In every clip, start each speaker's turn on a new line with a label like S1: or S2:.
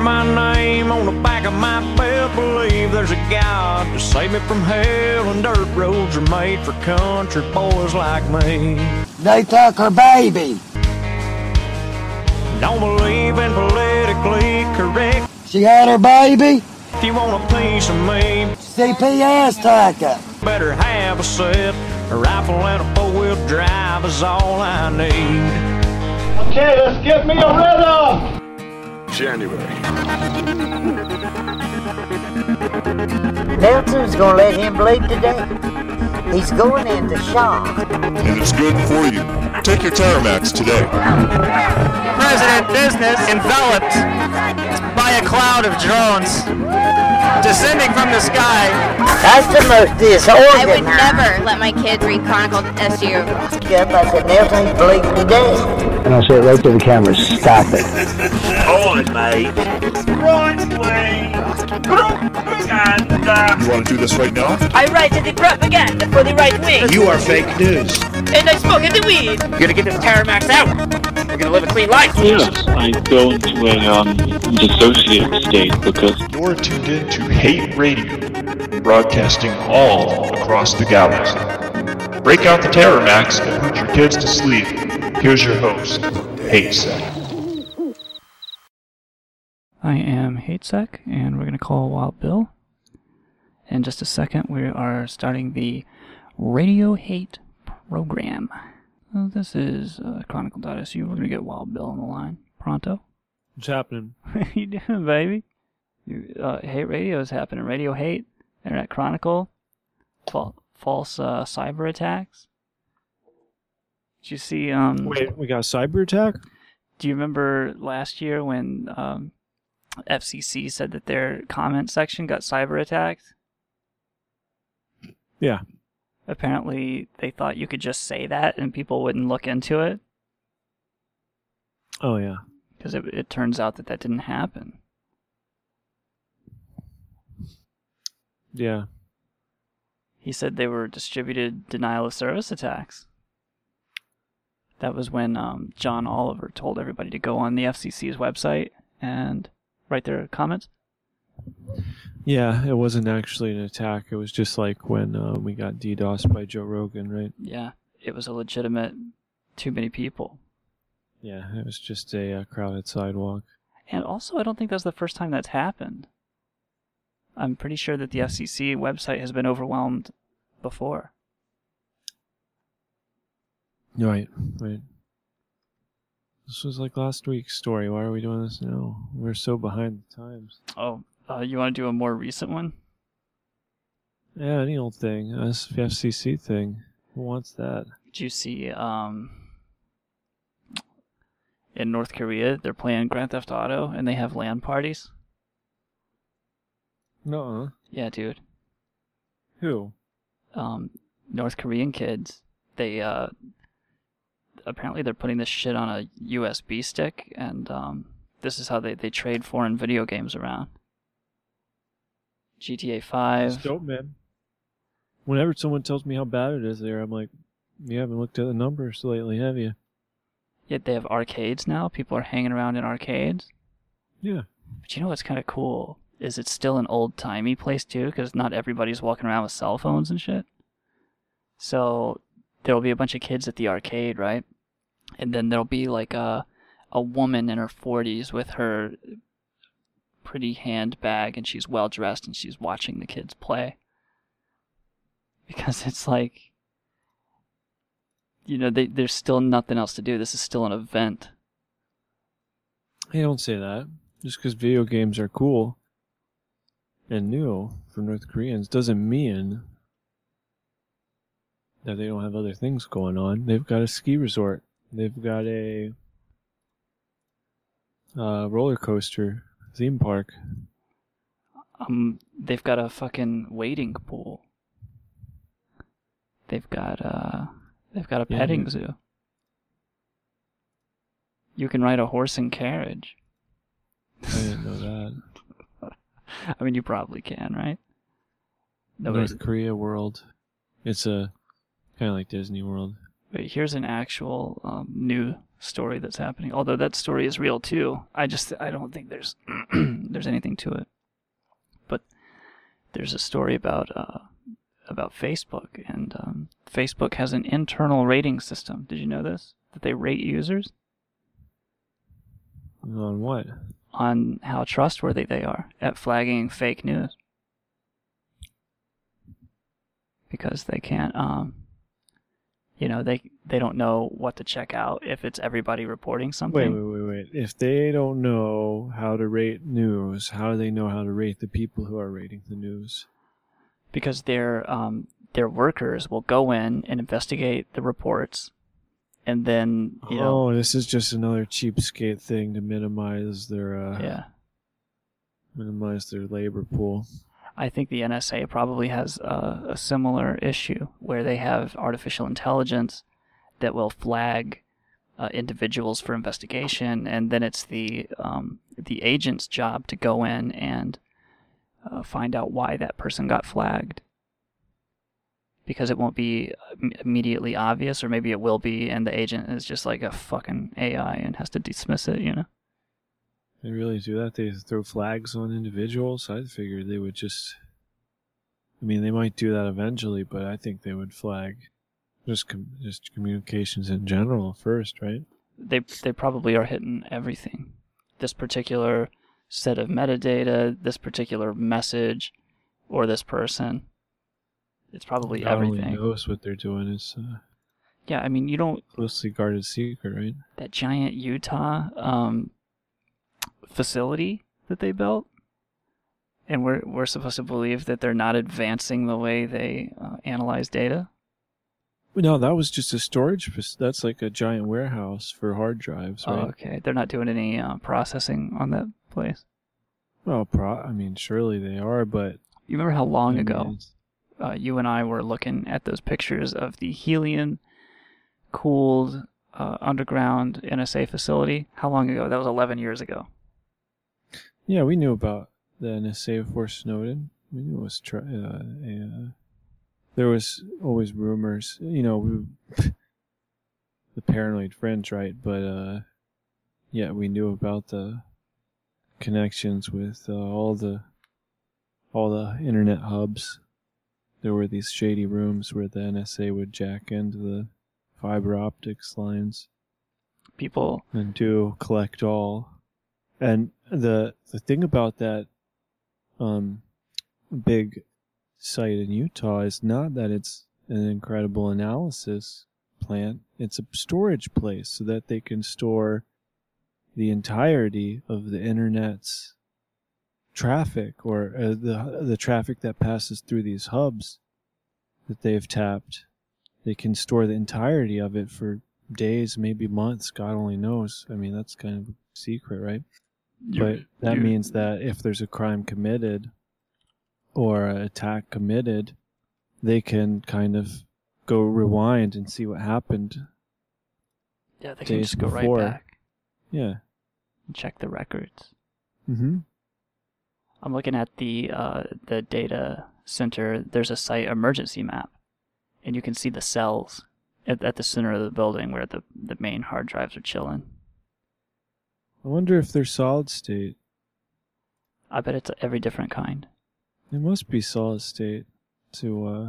S1: my name on the back of my belt, believe there's a God to save me from hell, and dirt roads are made for country boys like me.
S2: They took her baby.
S1: Don't believe in politically correct.
S2: She had her baby.
S1: If you want a piece of me,
S2: CPS took her.
S1: better have a set. A rifle and a four-wheel drive is all I need.
S3: Okay, let's get me a rhythm.
S4: January.
S5: Nelson's gonna let him bleed today. He's going into shock.
S4: And it's good for you. Take your Terramax today.
S6: President business enveloped by a cloud of drones descending from the sky.
S5: That's the most disorganized.
S7: I would never let my kids read Chronicle SU.
S5: Yep, I said Nelson, he's bleeding today.
S2: And I said right to the camera, stop it.
S3: Hold it, mate. Right, please. And,
S4: You want to do this right now?
S8: I write the propaganda for the right wing.
S3: you are fake news.
S8: And I smoke the weed.
S6: We're gonna get this Terramax out. We're gonna live a clean life.
S9: Yes, I go into a dissociative state because
S4: You're tuned in to Hate Radio, broadcasting all across the galaxy. Break out the Terramax and put your kids to sleep. Here's your host, HateSec.
S10: I am HateSec, and we're going to call Wild Bill. In just a second, we are starting the Radio Hate program. Well, this is Chronicle.su. We're going to get Wild Bill on the line. Pronto?
S11: What's happening?
S10: What you doing, baby? Hate Radio is happening. Radio Hate, Internet Chronicle, false cyber attacks. Did you see...
S11: Wait, we got a cyber attack?
S10: Do you remember last year when FCC said that their comment section got cyber attacked?
S11: Yeah.
S10: Apparently, they thought you could just say that and people wouldn't look into it.
S11: Oh, yeah.
S10: Because it turns out that didn't happen.
S11: Yeah.
S10: He said they were distributed denial of service attacks. That was when John Oliver told everybody to go on the FCC's website and write their comments.
S11: Yeah, it wasn't actually an attack. It was just like when we got DDoSed by Joe Rogan, right?
S10: Yeah, it was a legitimate too many people.
S11: Yeah, it was just a crowded sidewalk.
S10: And also, I don't think that's the first time that's happened. I'm pretty sure that the FCC website has been overwhelmed before.
S11: Right. This was like last week's story. Why are we doing this now? We're so behind the times.
S10: Oh, you want to do a more recent one?
S11: Yeah, any old thing. That's the FCC thing. Who wants that?
S10: Did you see, in North Korea, they're playing Grand Theft Auto, and they have LAN parties?
S11: No.
S10: Yeah, dude.
S11: Who?
S10: North Korean kids. They, apparently they're putting this shit on a USB stick, and this is how they trade foreign video games around. GTA 5.
S11: That's dope, man. Whenever someone tells me how bad it is there, I'm like, you haven't looked at the numbers lately, have you?
S10: Yet they have arcades now. People are hanging around in arcades.
S11: Yeah.
S10: But you know what's kind of cool? Is it's still an old-timey place, too, because not everybody's walking around with cell phones and shit. So there'll be a bunch of kids at the arcade, right? And then there'll be like a woman in her 40s with her pretty handbag, and she's well-dressed, and she's watching the kids play. Because it's like, you know, there's still nothing else to do. This is still an event.
S11: Hey, don't say that. Just because video games are cool and new for North Koreans doesn't mean that they don't have other things going on. They've got a ski resort. They've got a roller coaster theme park.
S10: They've got a fucking wading pool. They've got a petting zoo. You can ride a horse and carriage.
S11: I didn't know that.
S10: I mean, you probably can, right?
S11: North Korea World. It's a kind of like Disney World.
S10: Wait, here's an actual new story that's happening. Although that story is real too. I don't think there's there's anything to it. But there's a story about Facebook, and Facebook has an internal rating system. Did you know this? That they rate users
S11: on what?
S10: On how trustworthy they are at flagging fake news. Because they can't, they don't know what to check out if it's everybody reporting something.
S11: Wait. If they don't know how to rate news, how do they know how to rate the people who are rating the news?
S10: Because their workers will go in and investigate the reports, and then
S11: this is just another cheapskate thing to minimize their labor pool.
S10: I think the NSA probably has a similar issue where they have artificial intelligence that will flag individuals for investigation, and then it's the agent's job to go in and find out why that person got flagged. Because it won't be immediately obvious, or maybe it will be, and the agent is just like a fucking AI and has to dismiss it,
S11: They really do that? They throw flags on individuals? I figured they would just... they might do that eventually, but I think they would flag just communications in general first, right?
S10: They probably are hitting everything. This particular set of metadata, this particular message, or this person. It's probably
S11: God
S10: everything.
S11: only knows what they're doing. It's
S10: you don't...
S11: closely guarded secret, right?
S10: That giant Utah facility that they built, and we're supposed to believe that they're not advancing the way they analyze data.
S11: No, that was just a storage. That's like a giant warehouse for hard drives, right?
S10: Oh, okay. They're not doing any processing on that place.
S11: Well, surely they are, but
S10: you remember how long ago you and I were looking at those pictures of the helium-cooled underground NSA facility? How long ago? That was 11 years ago.
S11: Yeah, we knew about the NSA before Snowden. We knew it was there was always rumors, the paranoid fringe, right? But we knew about the connections with all the internet hubs. There were these shady rooms where the NSA would jack into the fiber optics lines.
S10: People
S11: and do collect all. And the thing about that big site in Utah is not that it's an incredible analysis plant. It's a storage place so that they can store the entirety of the internet's traffic, or the traffic that passes through these hubs that they've tapped. They can store the entirety of it for days, maybe months. God only knows. That's kind of a secret, right? But that means that if there's a crime committed or an attack committed, they can kind of go rewind and see what happened.
S10: Yeah, they can just go right back.
S11: Yeah.
S10: And check the records.
S11: Mm-hmm.
S10: I'm looking at the data center. There's a site emergency map, and you can see the cells at the center of the building where the main hard drives are chilling.
S11: I wonder if they're solid state.
S10: I bet it's every different kind.
S11: It must be solid state to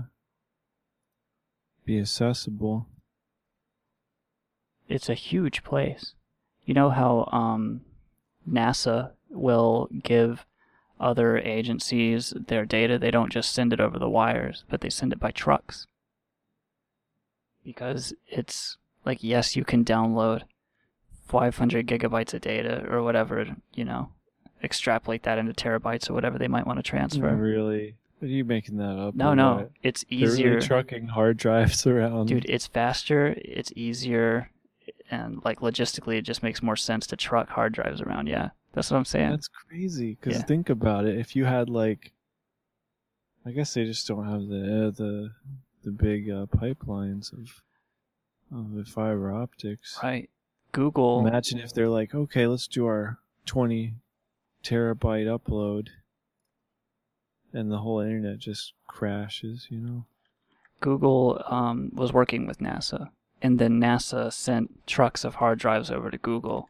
S11: be accessible.
S10: It's a huge place. You know how NASA will give other agencies their data? They don't just send it over the wires, but they send it by trucks. Because it's like, yes, you can download 500 gigabytes of data or whatever, extrapolate that into terabytes or whatever they might want to transfer.
S11: Really? Are you making that up?
S10: No. It's easier.
S11: They're really trucking hard drives around.
S10: Dude, it's faster, it's easier, and logistically it just makes more sense to truck hard drives around. Yeah, that's what I'm saying.
S11: That's crazy, because think about it. If you had I guess they just don't have the big pipelines of the fiber optics.
S10: Right. Google.
S11: Imagine if they're like, okay, let's do our 20 terabyte upload, and the whole internet just crashes,
S10: Google was working with NASA, and then NASA sent trucks of hard drives over to Google.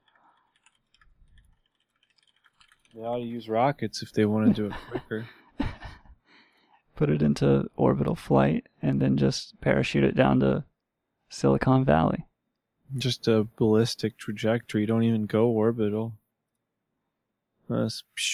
S11: They ought to use rockets if they want to do it quicker.
S10: Put it into orbital flight, and then just parachute it down to Silicon Valley.
S11: Just a ballistic trajectory. Don't even go orbital. And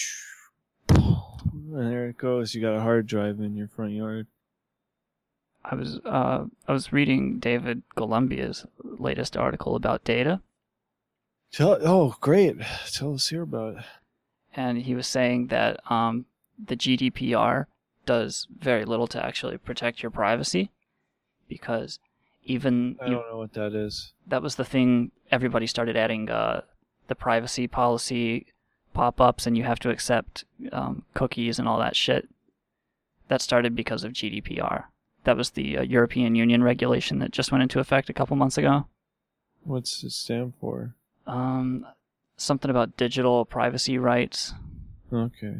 S11: there it goes. You got a hard drive in your front yard.
S10: I was reading David Columbia's latest article about data.
S11: Oh, great. Tell us here about it.
S10: And he was saying that the GDPR does very little to actually protect your privacy, because even
S11: I don't know what that is.
S10: That was the thing. Everybody started adding the privacy policy pop-ups, and you have to accept cookies and all that shit. That started because of GDPR. That was the European Union regulation that just went into effect a couple months ago.
S11: What's it stand for?
S10: Something about digital privacy rights.
S11: Okay.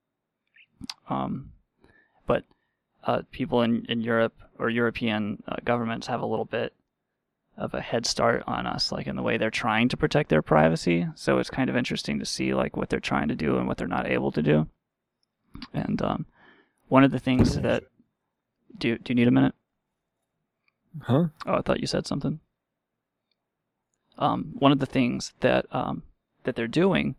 S10: But people in Europe, or European governments, have a little bit of a head start on us, like in the way they're trying to protect their privacy. So it's kind of interesting to see like what they're trying to do and what they're not able to do. And one of the things that do you need a minute?
S11: Huh?
S10: Oh, I thought you said something. One of the things that that they're doing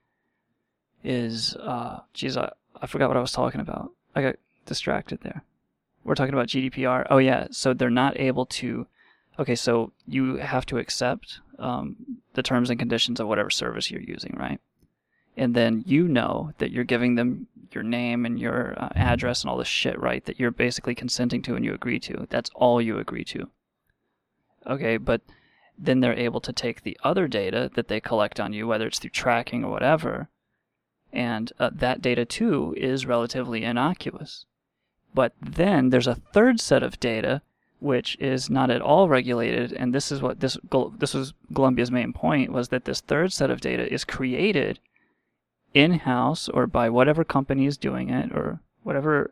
S10: is I forgot what I was talking about. I got distracted there. We're talking about GDPR. Oh yeah, so they're not able to. Okay, so you have to accept the terms and conditions of whatever service you're using, right? And then you know that you're giving them your name and your address and all this shit, right? That you're basically consenting to and you agree to. That's all you agree to. Okay, but then they're able to take the other data that they collect on you, whether it's through tracking or whatever, and that data too is relatively innocuous. But then there's a third set of data which is not at all regulated, and this is what this was Columbia's main point, was that this third set of data is created in-house or by whatever company is doing it, or whatever,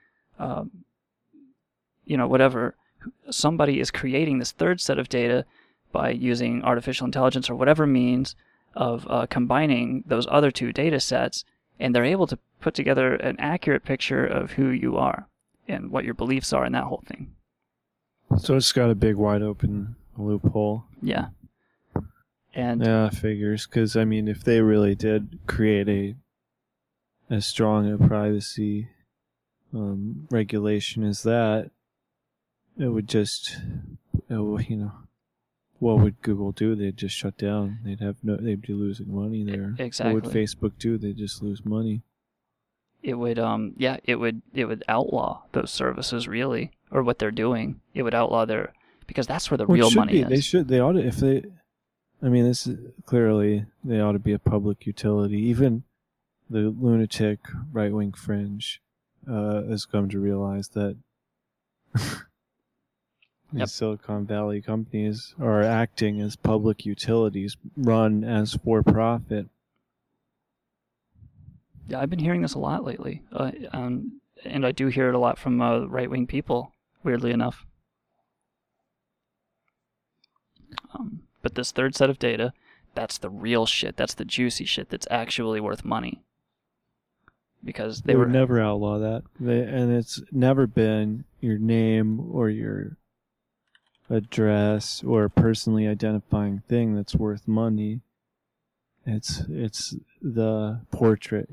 S10: whatever, somebody is creating this third set of data by using artificial intelligence or whatever means of combining those other two data sets, and they're able to put together an accurate picture of who you are and what your beliefs are and that whole thing.
S11: So it's got a big wide open loophole.
S10: Yeah. And
S11: yeah, figures, because I mean, if they really did create as strong a privacy regulation as that, it would just, what would Google do? They'd just shut down. They'd be losing money there.
S10: Exactly.
S11: What would Facebook do? They'd just lose money.
S10: It would, it would outlaw those services, really, or what they're doing. It would outlaw because that's where the real money is.
S11: They ought to, this is clearly, they ought to be a public utility. Even the lunatic right-wing fringe has come to realize that these Silicon Valley companies are acting as public utilities run as for-profit.
S10: Yeah, I've been hearing this a lot lately, and I do hear it a lot from right-wing people, weirdly enough. But this third set of data, that's the real shit. That's the juicy shit that's actually worth money. Because they
S11: would never outlaw that. And it's never been your name or your address or a personally identifying thing that's worth money. It's the portrait,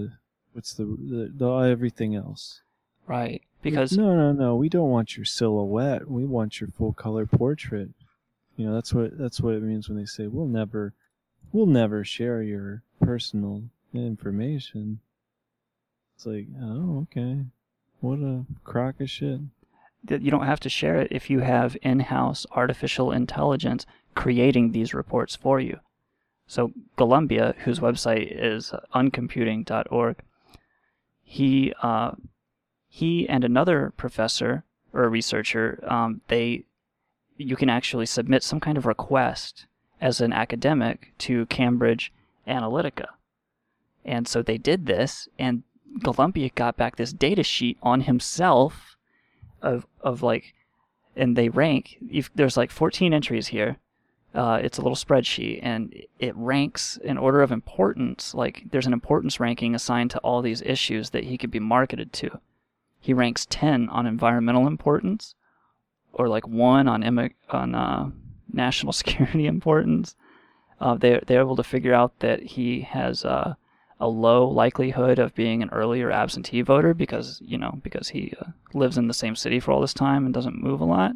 S11: the everything else.
S10: Right. Because
S11: no, we don't want your silhouette. We want your full color portrait. That's what it means when they say we'll never share your personal information. It's like, oh, okay. What a crock of shit.
S10: You don't have to share it if you have in-house artificial intelligence creating these reports for you. So Columbia, whose website is uncomputing.org, he and another professor or a researcher, you can actually submit some kind of request as an academic to Cambridge Analytica. And so they did this, and Columbia got back this data sheet on himself of like, and they rank. There's like 14 entries here. It's a little spreadsheet, and it ranks in order of importance. Like there's an importance ranking assigned to all these issues that he could be marketed to. He ranks 10 on environmental importance, or like 1 on national security importance. They're able to figure out that he has a low likelihood of being an earlier absentee voter because he lives in the same city for all this time and doesn't move a lot.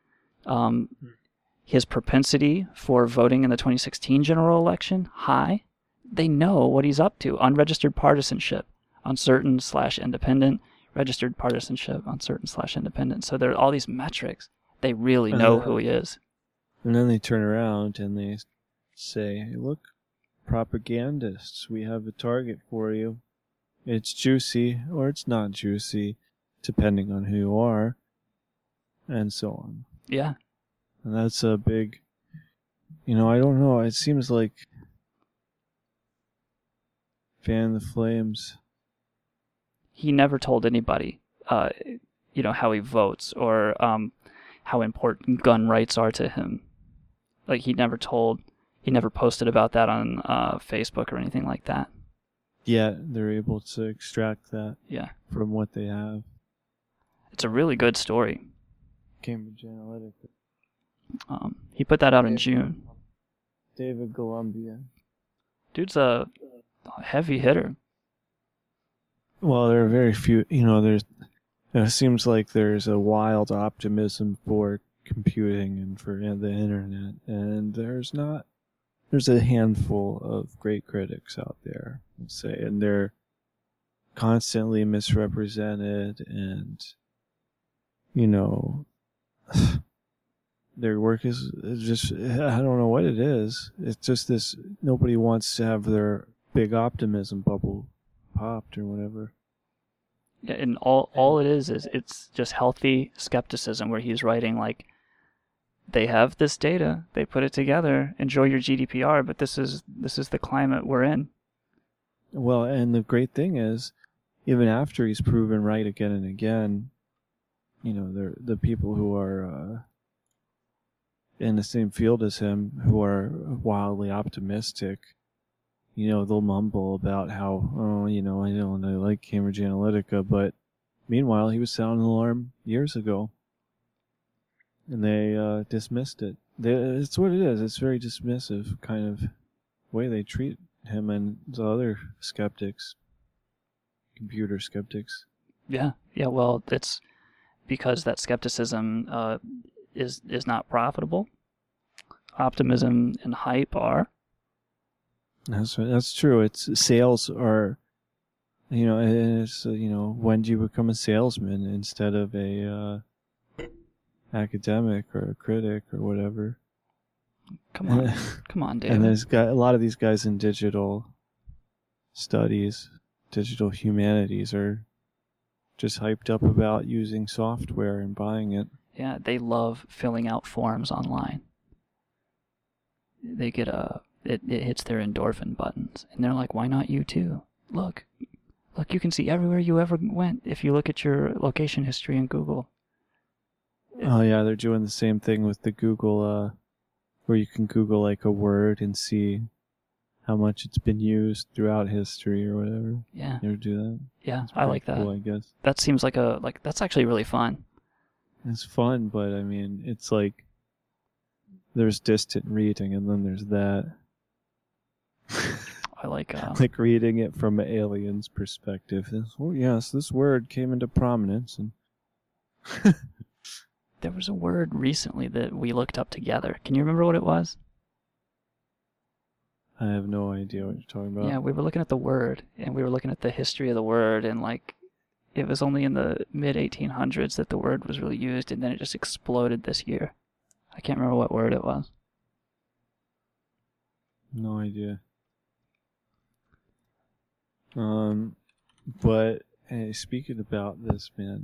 S10: His propensity for voting in the 2016 general election, high. They know what he's up to. Unregistered partisanship, uncertain/independent. Registered partisanship, uncertain/independent. So there are all these metrics. They really know who he is.
S11: And then they turn around and they say, hey, look, propagandists, we have a target for you. It's juicy or it's not juicy, depending on who you are, and so on.
S10: Yeah.
S11: And that's a big, I don't know, it seems like fan the flames.
S10: He never told anybody, how he votes or how important gun rights are to him. Like he never posted about that on Facebook or anything like that.
S11: Yet they're able to extract that from what they have.
S10: It's a really good story.
S11: Cambridge Analytica.
S10: He put that out in June.
S11: David Columbia.
S10: Dude's a heavy hitter.
S11: Well, there are very few, it seems like there's a wild optimism for computing and for the internet, and there's a handful of great critics out there, let's say, and they're constantly misrepresented, and, their work is just, I don't know what it is. It's just this, nobody wants to have their big optimism bubble popped or whatever.
S10: Yeah, and all it is it's just healthy skepticism where he's writing like, they have this data, they put it together, enjoy your GDPR, but this is the climate we're in.
S11: Well, and the great thing is, even after he's proven right again and again, the people who are in the same field as him, who are wildly optimistic, they'll mumble about how, I don't like Cambridge Analytica, but meanwhile, he was sounding the alarm years ago. And they dismissed it. It's what it is. It's very dismissive kind of way they treat him and the other skeptics, computer skeptics.
S10: Yeah. Well, it's because that skepticism is not profitable. Optimism and hype are.
S11: That's true. It's sales are, it's when do you become a salesman instead of a academic or a critic or whatever?
S10: Come on, David.
S11: And there's a lot of these guys in digital studies, digital humanities, are just hyped up about using software and buying it.
S10: Yeah, they love filling out forms online. They get it hits their endorphin buttons, and they're like, why not you too? Look, you can see everywhere you ever went if you look at your location history in Google.
S11: Oh yeah, they're doing the same thing with the Google, where you can Google like a word and see how much it's been used throughout history or whatever.
S10: Yeah.
S11: You ever do that?
S10: Yeah, I like that.
S11: Cool, I guess.
S10: That seems like that's actually really fun.
S11: It's fun, but I mean, it's like there's distant reading, and then there's that.
S10: I like
S11: like reading it from an alien's perspective. Oh yes, this word came into prominence, and
S10: there was a word recently that we looked up together. Can you remember what it was?
S11: I have no idea what you're talking about.
S10: Yeah, we were looking at the word, and we were looking at the history of the word, and like, it was only in the mid-1800s that the word was really used, and then it just exploded this year. I can't remember what word it was.
S11: No idea. But hey, speaking about this, man,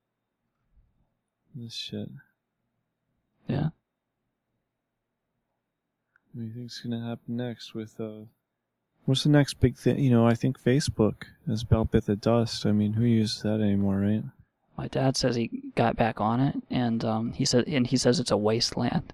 S11: this shit.
S10: Yeah.
S11: What do you think's gonna happen next with what's the next big thing? I think Facebook is about bit the dust. I mean, who uses that anymore, right?
S10: My dad says he got back on it, and he says it's a wasteland.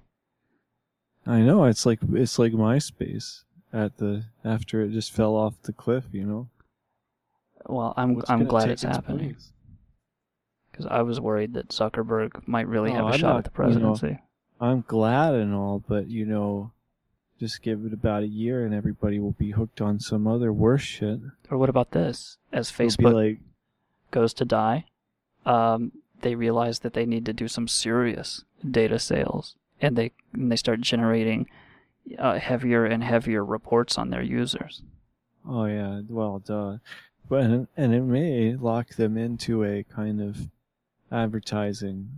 S11: I know, it's like MySpace after it just fell off the cliff, you know.
S10: Well, I'm glad it's happening. Because I was worried that Zuckerberg might really have a shot at the presidency.
S11: You know, I'm glad and all, but just give it about a year and everybody will be hooked on some other worse shit.
S10: Or what about this? As Facebook goes to die, they realize that they need to do some serious data sales, and they start generating heavier and heavier reports on their users.
S11: Oh yeah, well, duh. And it may lock them into a kind of advertising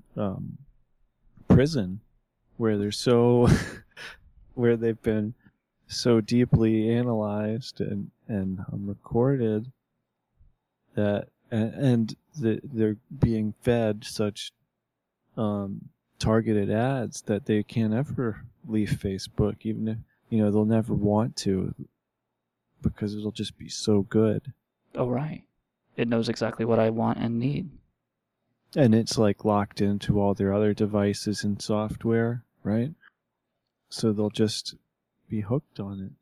S11: prison where they're so where they've been so deeply analyzed and recorded that they're being fed such targeted ads that they can't ever leave Facebook, even if they'll never want to, because it'll just be so good.
S10: Oh right, it knows exactly what I want and need.
S11: And it's like locked into all their other devices and software, right? So they'll just be hooked on it.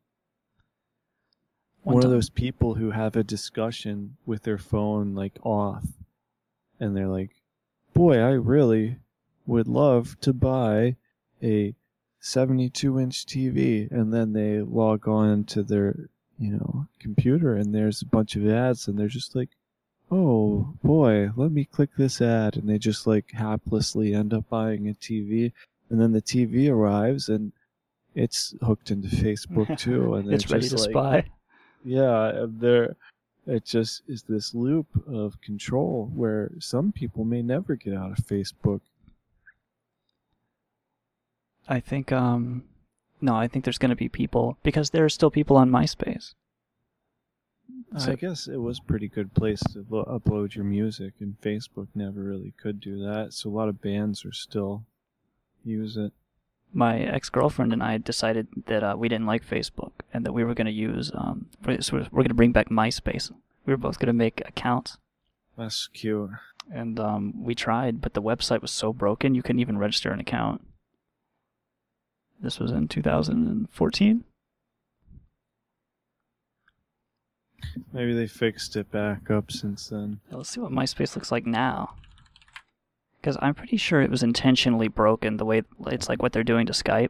S11: One of those people who have a discussion with their phone like off, and they're like, boy, I really would love to buy a 72-inch TV, and then they log on to their computer and there's a bunch of ads and they're just like, oh boy, let me click this ad, and they just like haplessly end up buying a TV, and then the TV arrives and it's hooked into Facebook too, and
S10: it's ready to spy.
S11: Yeah, it just is this loop of control where some people may never get out of Facebook.
S10: I think I think there's going to be people, because there are still people on MySpace.
S11: So, I guess it was a pretty good place to upload your music, and Facebook never really could do that, so a lot of bands are still use it.
S10: My ex-girlfriend and I decided that we didn't like Facebook, and that we were going to use, we're going to bring back MySpace. We were both going to make accounts.
S11: That's cute.
S10: And we tried, but the website was so broken you couldn't even register an account. This was in 2014.
S11: Maybe they fixed it back up since then.
S10: Let's see what MySpace looks like now. Because I'm pretty sure it was intentionally broken, the way it's like what they're doing to Skype.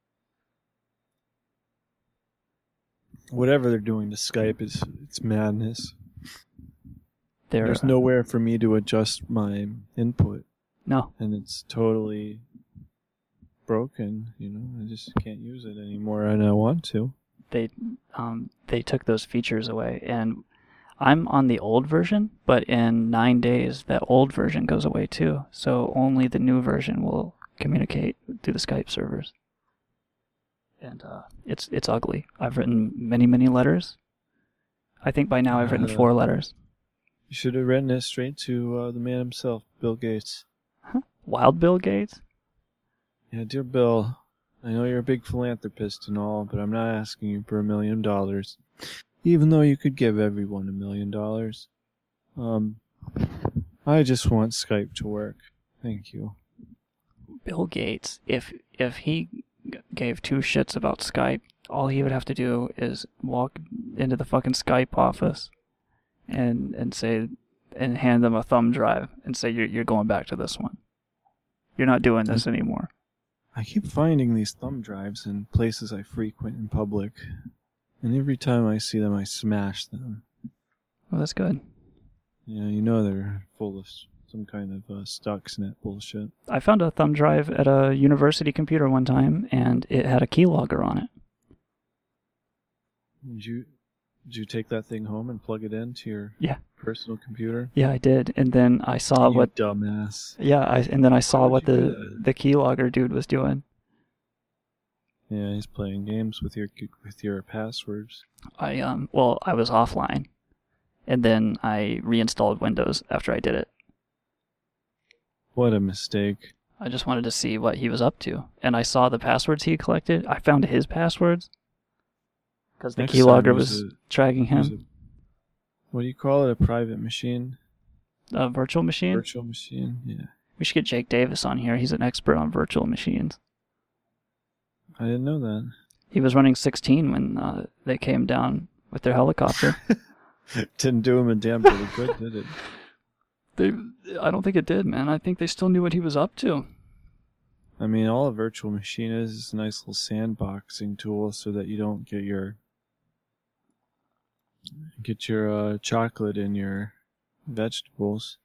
S11: Whatever they're doing to Skype, it's madness. There's nowhere for me to adjust my input.
S10: No.
S11: And it's totally broken, I just can't use it anymore, and I want to.
S10: They took those features away, and I'm on the old version, but in 9 days that old version goes away too, so only the new version will communicate through the Skype servers. And it's ugly. I've written many letters. I think by now I've written 4 letters.
S11: You should have written it straight to the man himself, Bill Gates.
S10: Huh? Wild Bill Gates?
S11: Yeah, dear Bill, I know you're a big philanthropist and all, but I'm not asking you for $1 million. Even though you could give everyone $1 million. I just want Skype to work. Thank you.
S10: Bill Gates, if he gave 2 shits about Skype, all he would have to do is walk into the fucking Skype office and say, and hand them a thumb drive and say, you're going back to this one. You're not doing this anymore.
S11: I keep finding these thumb drives in places I frequent in public, and every time I see them, I smash them.
S10: Well, that's good.
S11: Yeah, they're full of some kind of Stuxnet bullshit.
S10: I found a thumb drive at a university computer one time, and it had a keylogger on it.
S11: Did you take that thing home and plug it into your personal computer?
S10: Yeah, I did, and then I saw
S11: what dumbass.
S10: Yeah, and then I saw what the keylogger dude was doing.
S11: Yeah, he's playing games with your passwords.
S10: I was offline, and then I reinstalled Windows after I did it.
S11: What a mistake.
S10: I just wanted to see what he was up to, and I saw the passwords he collected. I found his passwords. Because the keylogger was tracking him.
S11: What do you call it? A private machine?
S10: Virtual machine?
S11: Virtual machine, yeah.
S10: We should get Jake Davis on here. He's an expert on virtual machines.
S11: I didn't know that.
S10: He was running 16 when they came down with their helicopter.
S11: Didn't do him a damn bit of good, did it?
S10: I don't think it did, man. I think they still knew what he was up to.
S11: I mean, all a virtual machine is a nice little sandboxing tool so that you don't get your chocolate in your vegetables.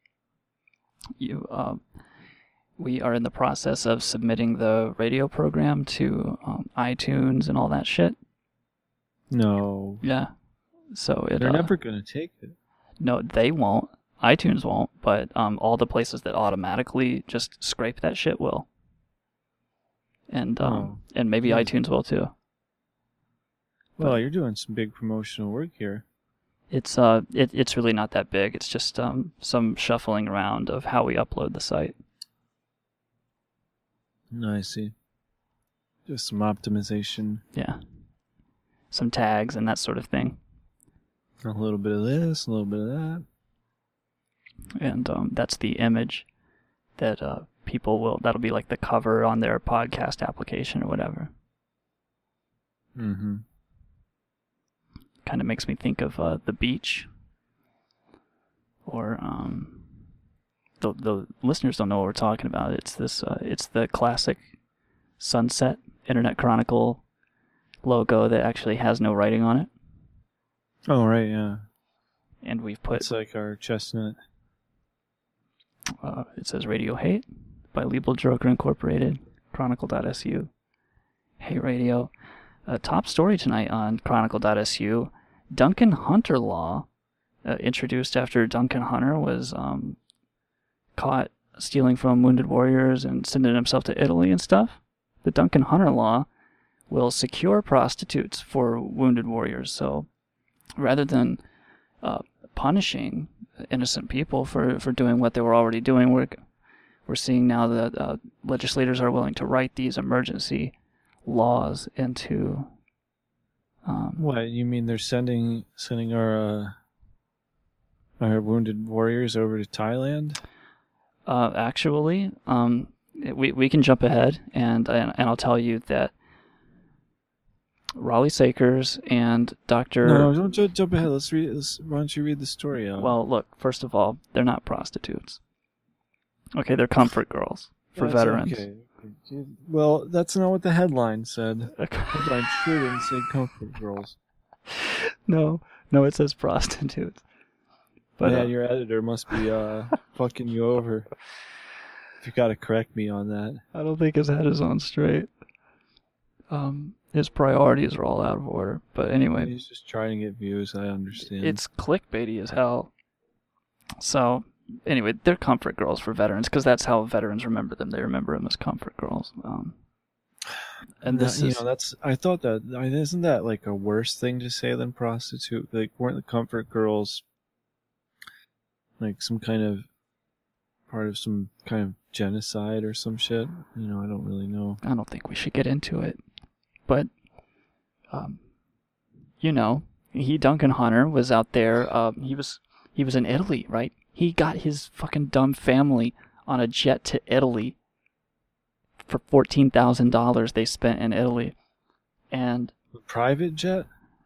S10: We are in the process of submitting the radio program to iTunes and all that shit.
S11: No.
S10: Yeah. So
S11: they're never going to take it.
S10: No, they won't. iTunes won't, but all the places that automatically just scrape that shit will. And maybe iTunes will too.
S11: Well, you're doing some big promotional work here.
S10: It's really not that big. It's just some shuffling around of how we upload the site.
S11: I see. Just some optimization.
S10: Yeah. Some tags and that sort of thing.
S11: A little bit of this, a little bit of that.
S10: And that's the image that that'll be like the cover on their podcast application or whatever.
S11: Mm-hmm.
S10: Kind of makes me think of the beach. Or the listeners don't know what we're talking about. It's this. It's the classic Sunset Internet Chronicle logo that actually has no writing on it.
S11: Oh right, yeah.
S10: And we've put.
S11: It's like our chestnut.
S10: It says Radio Hate by Leibel Joker Incorporated, Chronicle.su. Hate Radio. Top story tonight on Chronicle.su. Duncan Hunter Law, introduced after Duncan Hunter was caught stealing from Wounded Warriors and sending himself to Italy and stuff. The Duncan Hunter Law will secure prostitutes for Wounded Warriors. So rather than punishing innocent people for doing what they were already doing, we're seeing now that legislators are willing to write these emergency laws into.
S11: What you mean? They're sending our Wounded Warriors over to Thailand?
S10: Actually, we can jump ahead, and I'll tell you that Raleigh Sakers and Dr.
S11: No, don't jump ahead. Why don't you read the story out?
S10: Well, look, first of all, they're not prostitutes. Okay, they're comfort girls for veterans.
S11: Okay. Well, that's not what the headline said. The headline sure didn't say comfort girls.
S10: No, it says prostitutes.
S11: But yeah, your editor must be fucking you over. You got to correct me on that.
S10: I don't think his head is on straight. His priorities are all out of order. But anyway.
S11: He's just trying to get views, I understand.
S10: It's clickbaity as hell. So, anyway, they're comfort girls for veterans, because that's how veterans remember them. They remember them as comfort girls. And this is...
S11: I thought that, isn't that like a worse thing to say than prostitute? Like, weren't the comfort girls like some kind of part of some kind of genocide or some shit? I don't really know.
S10: I don't think we should get into it. But, Duncan Hunter was out there. He was in Italy, right? He got his fucking dumb family on a jet to Italy for $14,000 they spent in Italy. And
S11: a private jet?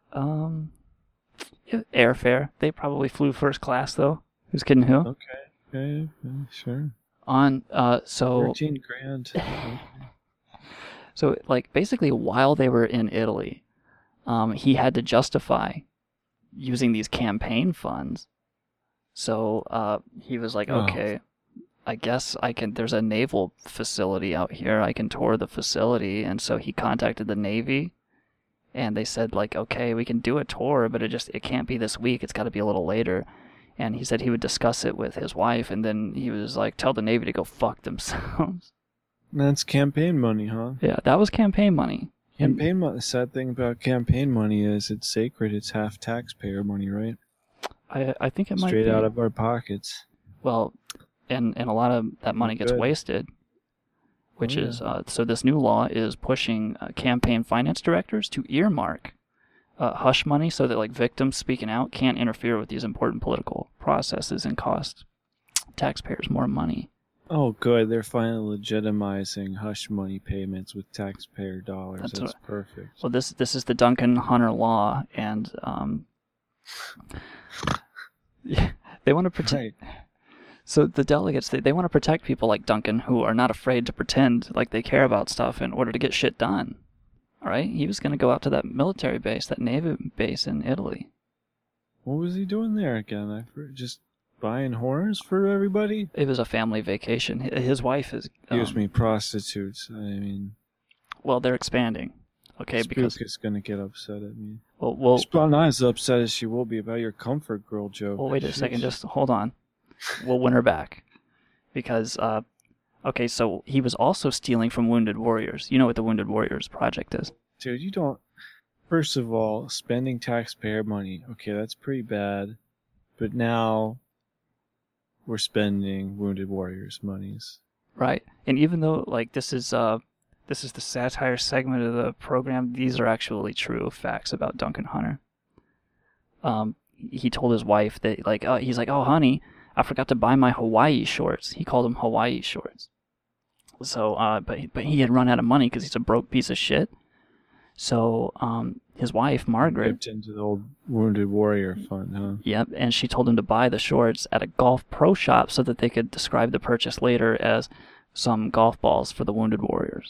S10: Airfare. They probably flew first class though. Who's kidding who?
S11: Okay, sure.
S10: On so
S11: $13,000. Okay.
S10: So like basically while they were in Italy, he had to justify using these campaign funds. So he was like, okay, I guess I can, there's a naval facility out here. I can tour the facility. And so he contacted the Navy and they said like, okay, we can do a tour, but it can't be this week. It's got to be a little later. And he said he would discuss it with his wife. And then he was like, tell the Navy to go fuck themselves.
S11: That's campaign money, huh?
S10: Yeah, that was campaign money.
S11: Campaign money. The sad thing about campaign money is it's sacred. It's half taxpayer money, right?
S10: I think it might be.
S11: Straight out of our pockets.
S10: Well, and a lot of that money gets wasted, which is, so this new law is pushing campaign finance directors to earmark hush money so that like victims speaking out can't interfere with these important political processes and costs. taxpayers more money.
S11: Oh, good. They're finally legitimizing hush money payments with taxpayer dollars. That's perfect.
S10: Well, this is the Duncan Hunter law, and they want to protect.
S11: Right.
S10: So the delegates, they want to protect people like Duncan who are not afraid to pretend like they care about stuff in order to get shit done. All right? He was going to go out to that military base, that Navy base in Italy.
S11: What was he doing there again? Just buying whores for everybody?
S10: It was a family vacation. His wife is...
S11: Excuse me, prostitutes. I mean...
S10: Well, they're expanding. Okay,
S11: Spook is going to get upset at me.
S10: Well,
S11: she's probably not as upset as she will be about your comfort girl joke.
S10: Well, wait a second. Just hold on. We'll win her back. Because, okay, so he was also stealing from Wounded Warriors. You know what the Wounded Warriors Project is.
S11: Dude, you don't... First of all, spending taxpayer money. Okay, that's pretty bad. But now, we're spending Wounded Warriors monies.
S10: Right. And even though, like, this is the satire segment of the program, these are actually true facts about Duncan Hunter. He told his wife that, like, he's like, oh, honey, I forgot to buy my Hawaii shorts. He called them Hawaii shorts. So, but he had run out of money because he's a broke piece of shit. So, his wife, Margaret...
S11: Dipped into the old Wounded Warrior fund, huh?
S10: Yep, and she told him to buy the shorts at a golf pro shop so that they could describe the purchase later as some golf balls for the Wounded Warriors.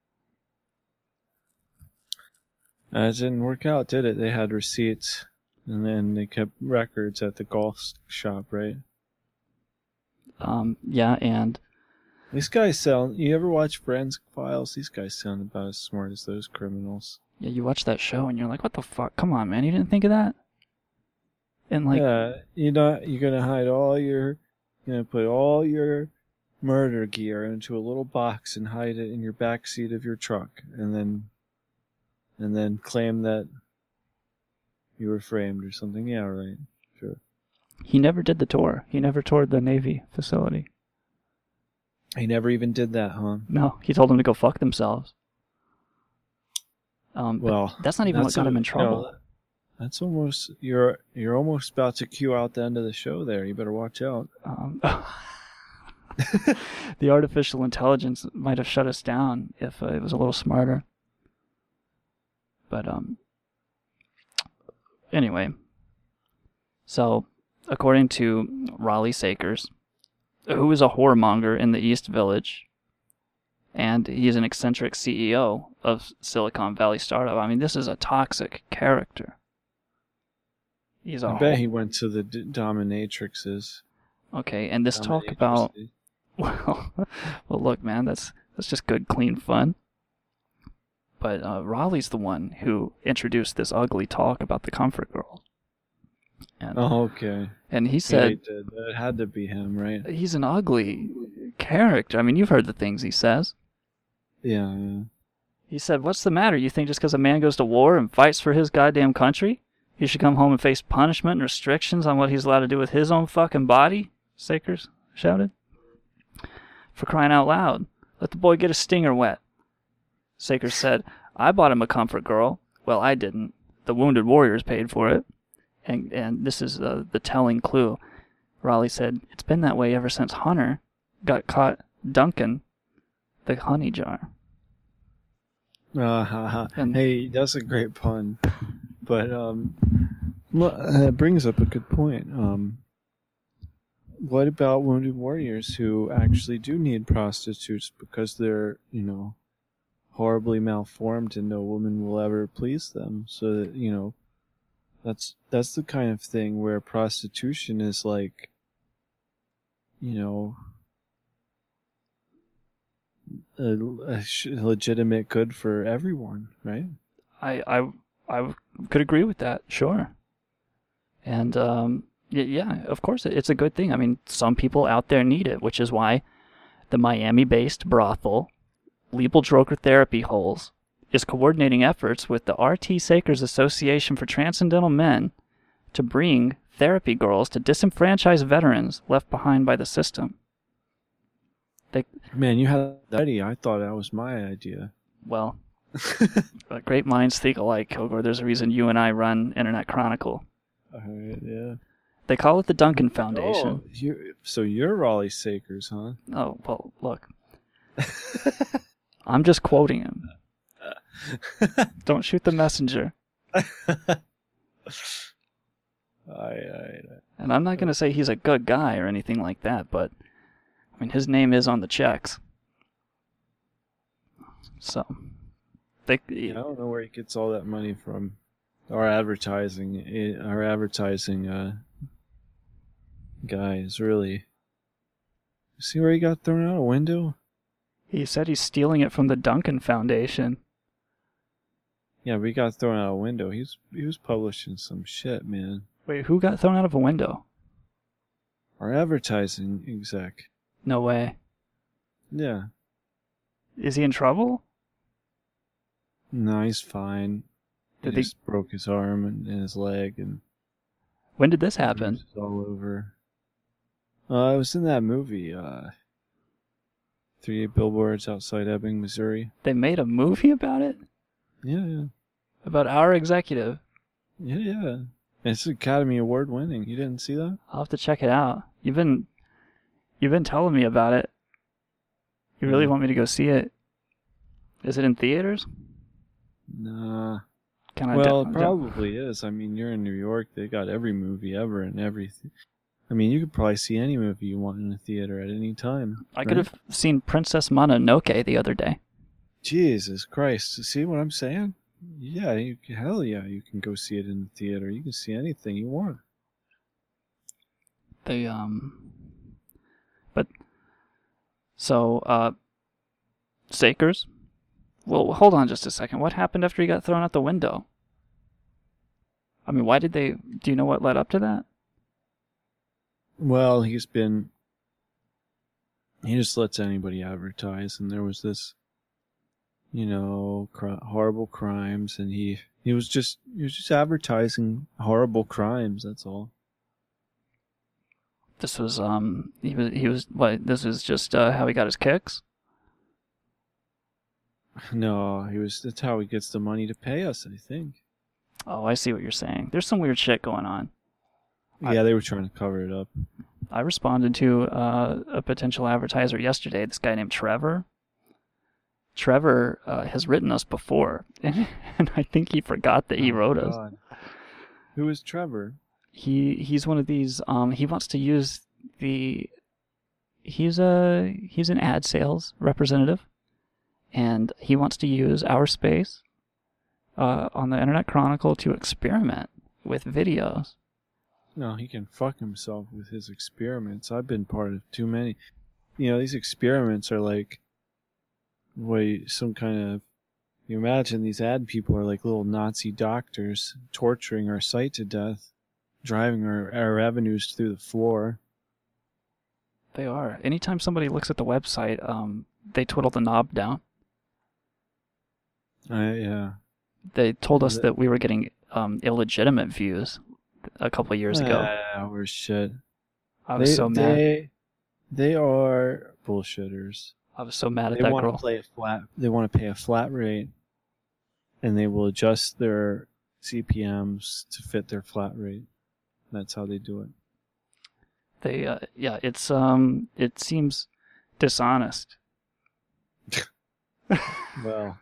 S11: It didn't work out, did it? They had receipts, and then they kept records at the golf shop, right?
S10: Yeah, and...
S11: These guys sound... You ever watch Forensic Files? These guys sound about as smart as those criminals.
S10: Yeah, you watch that show and you're like, what the fuck? Come on, man, you didn't think of that? And like...
S11: Yeah, you're gonna hide all your... You're gonna put all your murder gear into a little box and hide it in your backseat of your truck, and then claim that you were framed or something. Yeah, right. Sure.
S10: He never did the tour. He never toured the Navy facility.
S11: He never even did that, huh?
S10: No, he told them to go fuck themselves.
S11: Well,
S10: that's not even what got him in trouble.
S11: No, that's almost... You're almost about to cue out the end of the show there. You better watch out.
S10: The artificial intelligence might have shut us down if it was a little smarter. But, anyway. So, according to Raleigh Sakers, who is a whoremonger in the East Village, and he's an eccentric CEO of Silicon Valley startup. I mean, this is a toxic character.
S11: I bet he went to the dominatrixes.
S10: Okay, and this talk about... Well, look, man, that's just good, clean fun. But Raleigh's the one who introduced this ugly talk about the comfort girl. And,
S11: okay.
S10: And he said...
S11: It had to be him, right?
S10: He's an ugly character. I mean, you've heard the things he says.
S11: Yeah.
S10: He said, what's the matter? You think just because a man goes to war and fights for his goddamn country, he should come home and face punishment and restrictions on what he's allowed to do with his own fucking body? Sakers shouted. For crying out loud. Let the boy get a stinger wet. Sakers said, I bought him a comfort girl. Well, I didn't. The Wounded Warriors paid for it. And this is the telling clue. Raleigh said, it's been that way ever since Hunter got caught dunking the honey jar.
S11: Hey, that's a great pun. But that brings up a good point. What about Wounded Warriors who actually do need prostitutes because they're, horribly malformed and no woman will ever please them? So that, that's the kind of thing where prostitution is like, a legitimate good for everyone, right?
S10: I could agree with that, sure. And yeah, of course, it's a good thing. I mean, some people out there need it, which is why the Miami-based brothel, Liebel-Droger Therapy Holes, is coordinating efforts with the R.T. Sakers Association for Transcendental Men to bring therapy girls to disenfranchised veterans left behind by the system.
S11: Man, you had that ready. I thought that was my idea.
S10: Well, great minds think alike, Kilgore. There's a reason you and I run Internet Chronicle.
S11: Yeah.
S10: They call it the Duncan Foundation.
S11: Oh, So you're Raleigh Sakers, huh?
S10: Oh, well, look. I'm just quoting him. Don't shoot the messenger. And I'm not going to say he's a good guy or anything like that, but I mean, his name is on the checks. So,
S11: I don't know where he gets all that money from. Our advertising guy is really... See where he got thrown out a window?
S10: He said he's stealing it from the Duncan Foundation.
S11: Yeah, but he got thrown out a window. He was publishing some shit, man.
S10: Wait, who got thrown out of a window?
S11: Our advertising exec.
S10: No way.
S11: Yeah.
S10: Is he in trouble?
S11: No, he's fine. He just broke his arm and his leg, and
S10: when did this happen?
S11: It's all over. I was in that movie, 38 Billboards Outside Ebbing, Missouri.
S10: They made a movie about it?
S11: Yeah.
S10: About our executive?
S11: Yeah. It's Academy Award winning. You didn't see that?
S10: I'll have to check it out. You've been telling me about it. You really want me to go see it? Is it in theaters?
S11: Nah.
S10: It
S11: probably is. I mean, you're in New York. They got every movie ever and everything. I mean, you could probably see any movie you want in a theater at any time.
S10: I could have seen Princess Mononoke the other day.
S11: Jesus Christ. See what I'm saying? Yeah, hell yeah, you can go see it in the theater. You can see anything you want.
S10: Sakers? Well, hold on just a second. What happened after he got thrown out the window? I mean, do you know what led up to that?
S11: Well, he just lets anybody advertise, and there was this, horrible crimes, and he was just advertising horrible crimes, that's all.
S10: This was, this is just, how he got his kicks?
S11: No, that's how he gets the money to pay us, I think.
S10: Oh, I see what you're saying. There's some weird shit going on.
S11: Yeah, they were trying to cover it up.
S10: I responded to a potential advertiser yesterday, this guy named Trevor. Trevor has written us before, and I think he forgot that he wrote us.
S11: Who is Trevor?
S10: He's one of these, he wants to use he's an ad sales representative, and he wants to use our space on the Internet Chronicle to experiment with videos.
S11: No, he can fuck himself with his experiments. I've been part of too many. These experiments are like, some kind of... You imagine these ad people are like little Nazi doctors torturing our site to death, driving our revenues through the floor.
S10: They are. Anytime somebody looks at the website, they twiddle the knob down.
S11: Yeah.
S10: They told us that we were getting illegitimate views a couple of years ago.
S11: We're shit.
S10: I was so mad.
S11: They are bullshitters.
S10: I was so mad at that girl.
S11: They want to pay a flat rate, and they will adjust their CPMs to fit their flat rate. That's how they do it. It seems dishonest. Well,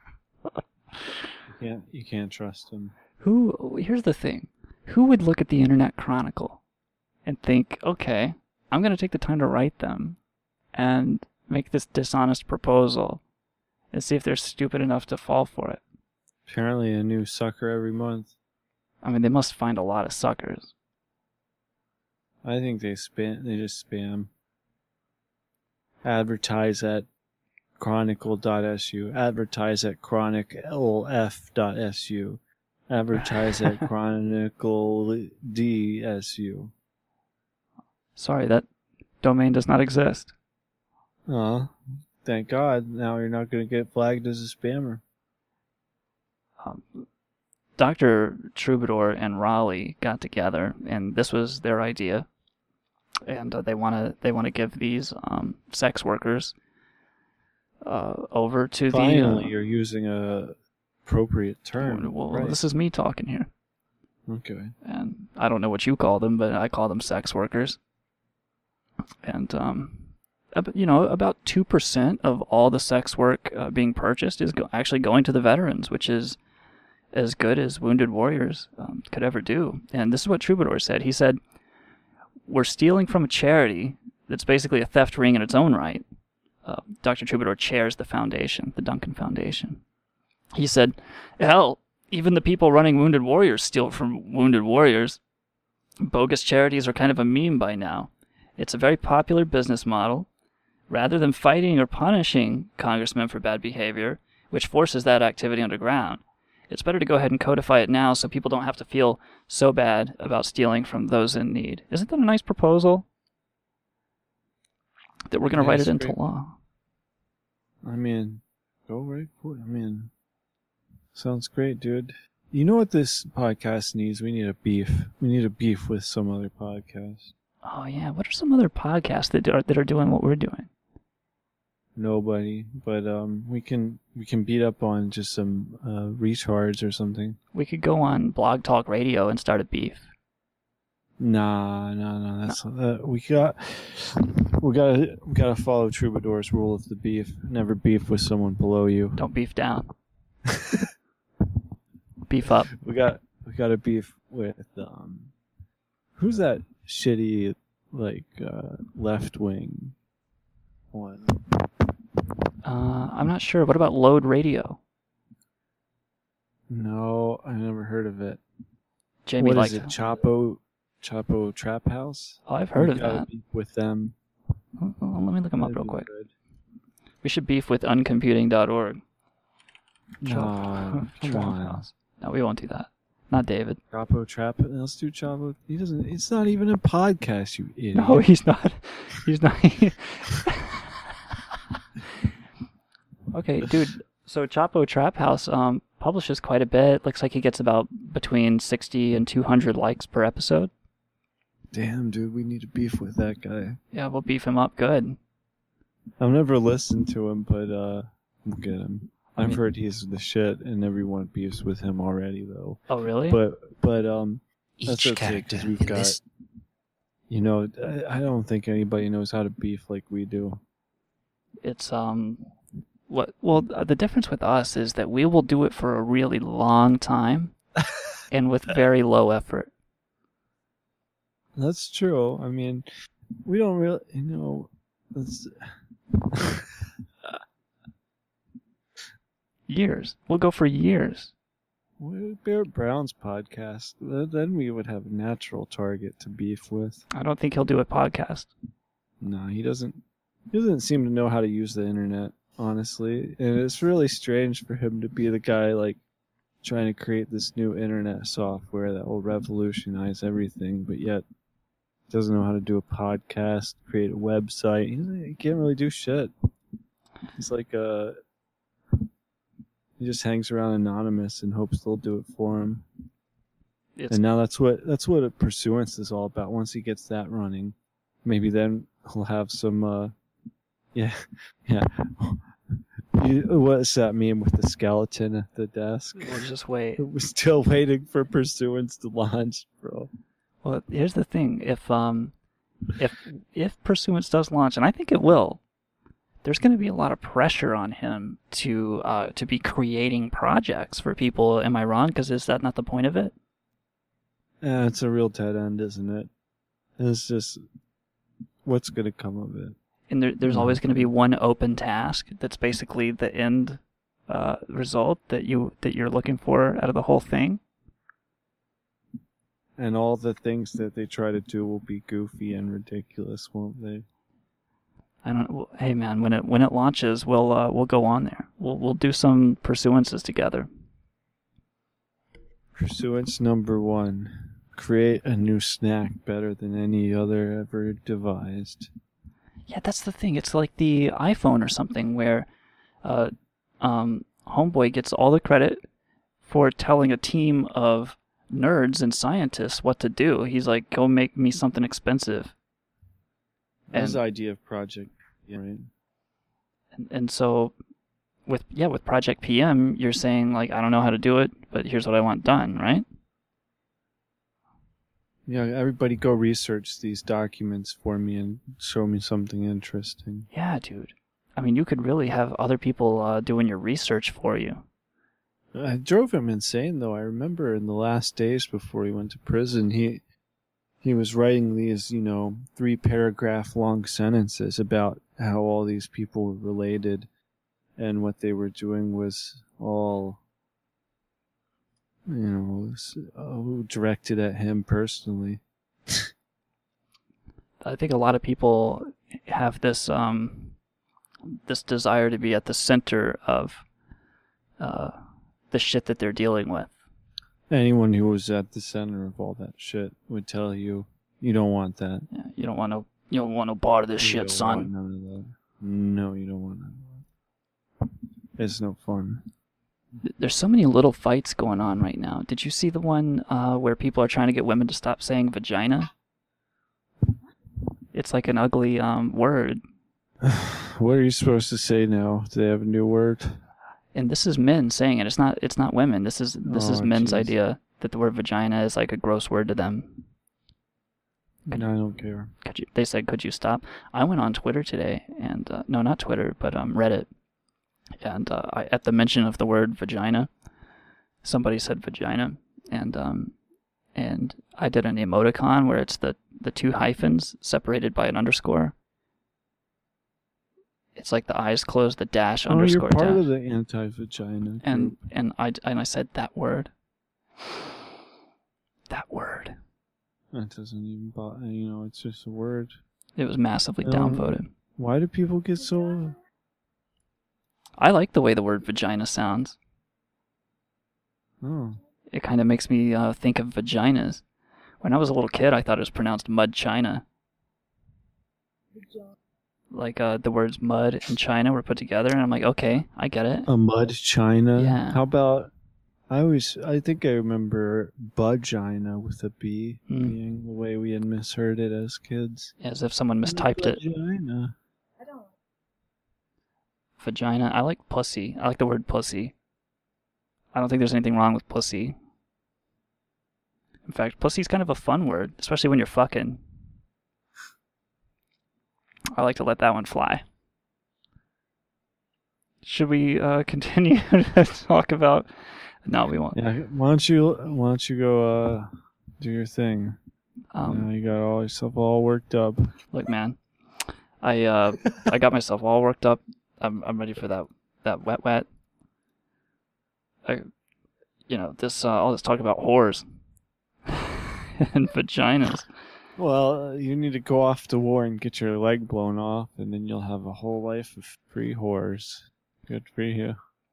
S11: you can't trust them.
S10: Here's the thing. Who would look at the Internet Chronicle and think, okay, I'm going to take the time to write them and make this dishonest proposal and see if they're stupid enough to fall for it?
S11: Apparently a new sucker every month.
S10: I mean, they must find a lot of suckers.
S11: I think they just spam. Advertise at chronicle.su. Advertise at chroniclf.su. Advertise at chronicledsu.
S10: Sorry, that domain does not exist.
S11: Oh, thank God. Now you're not going to get flagged as a spammer.
S10: Dr. Troubadour and Raleigh got together, and this was their idea. And they want to give these sex workers over to
S11: Finally, you're using a appropriate term.
S10: Well,
S11: right.
S10: This is me talking here.
S11: Okay.
S10: And I don't know what you call them, but I call them sex workers. And about 2% of all the sex work being purchased is actually going to the veterans, which is as good as Wounded Warriors could ever do. And this is what Troubadour said. He said, "We're stealing from a charity that's basically a theft ring in its own right." Dr. Troubadour chairs the foundation, the Duncan Foundation. He said, "Hell, even the people running Wounded Warriors steal from Wounded Warriors. Bogus charities are kind of a meme by now. It's a very popular business model. Rather than fighting or punishing congressmen for bad behavior, which forces that activity underground, it's better to go ahead and codify it now so people don't have to feel so bad about stealing from those in need." Isn't that a nice proposal? That we're going to write it into law.
S11: I mean, go right for it. I mean, sounds great, dude. You know what this podcast needs? We need a beef. We need a beef with some other podcast.
S10: Oh yeah, what are some other podcasts that are doing what we're doing?
S11: Nobody, but we can beat up on just some retards or something.
S10: We could go on Blog Talk Radio and start a beef.
S11: Nah. That's we gotta follow Troubadour's rule of the beef. Never beef with someone below you.
S10: Don't beef down. Beef up.
S11: We gotta beef with who's that shitty left wing one?
S10: I'm not sure. What about Load Radio?
S11: No, I never heard of it.
S10: Jamie,
S11: what is it? Chapo Trap House?
S10: Oh, I've heard of that.
S11: Beef with them.
S10: Well, let me look them up real quick. We should beef with uncomputing.org.
S11: No, come on.
S10: House. No, we won't do that. Not David.
S11: Chapo Trap. Let's do Chapo. He doesn't. It's not even a podcast, you idiot.
S10: No, he's not. He's not. Okay, dude. So Chapo Trap House publishes quite a bit. Looks like he gets about between 60 and 200 likes per episode.
S11: Damn, dude, we need to beef with that guy.
S10: Yeah, we'll beef him up good.
S11: I've never listened to him, but we'll get him. I've heard he's the shit, and everyone beefs with him already, though.
S10: Oh, really?
S11: But that's
S12: Each
S11: okay,
S12: character
S11: because we've
S12: in
S11: got.
S12: this...
S11: You know, I don't think anybody knows how to beef like we do.
S10: It's the difference with us is that we will do it for a really long time, and with very low effort.
S11: That's true. I mean, we don't really,
S10: Years. We'll go for years.
S11: Barrett Brown's podcast. Then we would have a natural target to beef with.
S10: I don't think he'll do a podcast.
S11: No, he doesn't. He doesn't seem to know how to use the internet, honestly. And it's really strange for him to be the guy, trying to create this new internet software that will revolutionize everything, but yet doesn't know how to do a podcast, create a website. He can't really do shit. He's he just hangs around anonymous and hopes they'll do it for him. And now that's what Pursuance is all about. Once he gets that running, maybe then he'll have some yeah. What's that meme with the skeleton at the desk?
S10: We'll just wait.
S11: We're still waiting for Pursuance to launch, bro.
S10: Well, here's the thing: if Pursuance does launch, and I think it will, there's going to be a lot of pressure on him to be creating projects for people. Am I wrong? Because is that not the point of it?
S11: Yeah, it's a real dead end, isn't it? It's just what's going to come of it.
S10: And there's always going to be one open task that's basically the end result that you're looking for out of the whole thing.
S11: And all the things that they try to do will be goofy and ridiculous, won't they?
S10: I don't. Hey man, when it launches, we'll go on there. We'll do some pursuances together.
S11: Pursuance number 1: create a new snack better than any other ever devised.
S10: Yeah, that's the thing. It's like the iPhone or something where, Homeboy gets all the credit for telling a team of nerds and scientists what to do. He's like, go make me something expensive.
S11: His idea of Project, right?
S10: And so, with Project PM, you're saying I don't know how to do it, but here's what I want done, right?
S11: Yeah, everybody go research these documents for me and show me something interesting.
S10: Yeah, dude. I mean, you could really have other people doing your research for you.
S11: I drove him insane, though. I remember in the last days before he went to prison, he was writing these, 3-paragraph long sentences about how all these people were related, and what they were doing was all, directed at him personally.
S10: I think a lot of people have this this desire to be at the center of the shit that they're dealing with.
S11: Anyone who was at the center of all that shit would tell you, you don't want that.
S10: Yeah, you don't want no part of this shit, son.
S11: None of that. No, you don't want none of that. It's no fun.
S10: There's so many little fights going on right now. Did you see the one where people are trying to get women to stop saying vagina? It's like an ugly word.
S11: What are you supposed to say now? Do they have a new word?
S10: And this is men saying it. It's not women. This is men's idea that the word vagina is like a gross word to them.
S11: No, I don't care.
S10: They said, could you stop? I went on Twitter today, and no, not Twitter, but Reddit. And at the mention of the word vagina, somebody said vagina, and I did an emoticon where it's the 2 hyphens separated by an underscore. It's like the eyes closed, the dash underscore
S11: you're part
S10: dash.
S11: of the anti-vagina
S10: and
S11: group.
S10: I said that word. That word.
S11: That doesn't even bother, it's just a word.
S10: It was massively downvoted.
S11: Why do people get so...
S10: I like the way the word vagina sounds.
S11: Oh.
S10: It kind of makes me think of vaginas. When I was a little kid, I thought it was pronounced mud china. Like the words mud and China were put together, and I'm like, okay, I get it.
S11: A mud china?
S10: Yeah.
S11: How about... I think I remember Budgina with a B being the way we had misheard it as kids.
S10: Yeah, as if someone mistyped it.
S11: Vagina.
S10: Vagina. I like pussy. I like the word pussy. I don't think there's anything wrong with pussy. In fact, pussy's kind of a fun word, especially when you're fucking. I like to let that one fly. Should we continue to talk about... No, we won't.
S11: Yeah, why don't you go do your thing? You got yourself all worked up.
S10: Look, man, I got myself all worked up. I'm ready for that wet. This all this talk about whores and vaginas.
S11: Well, you need to go off to war and get your leg blown off, and then you'll have a whole life of free whores. Good for you.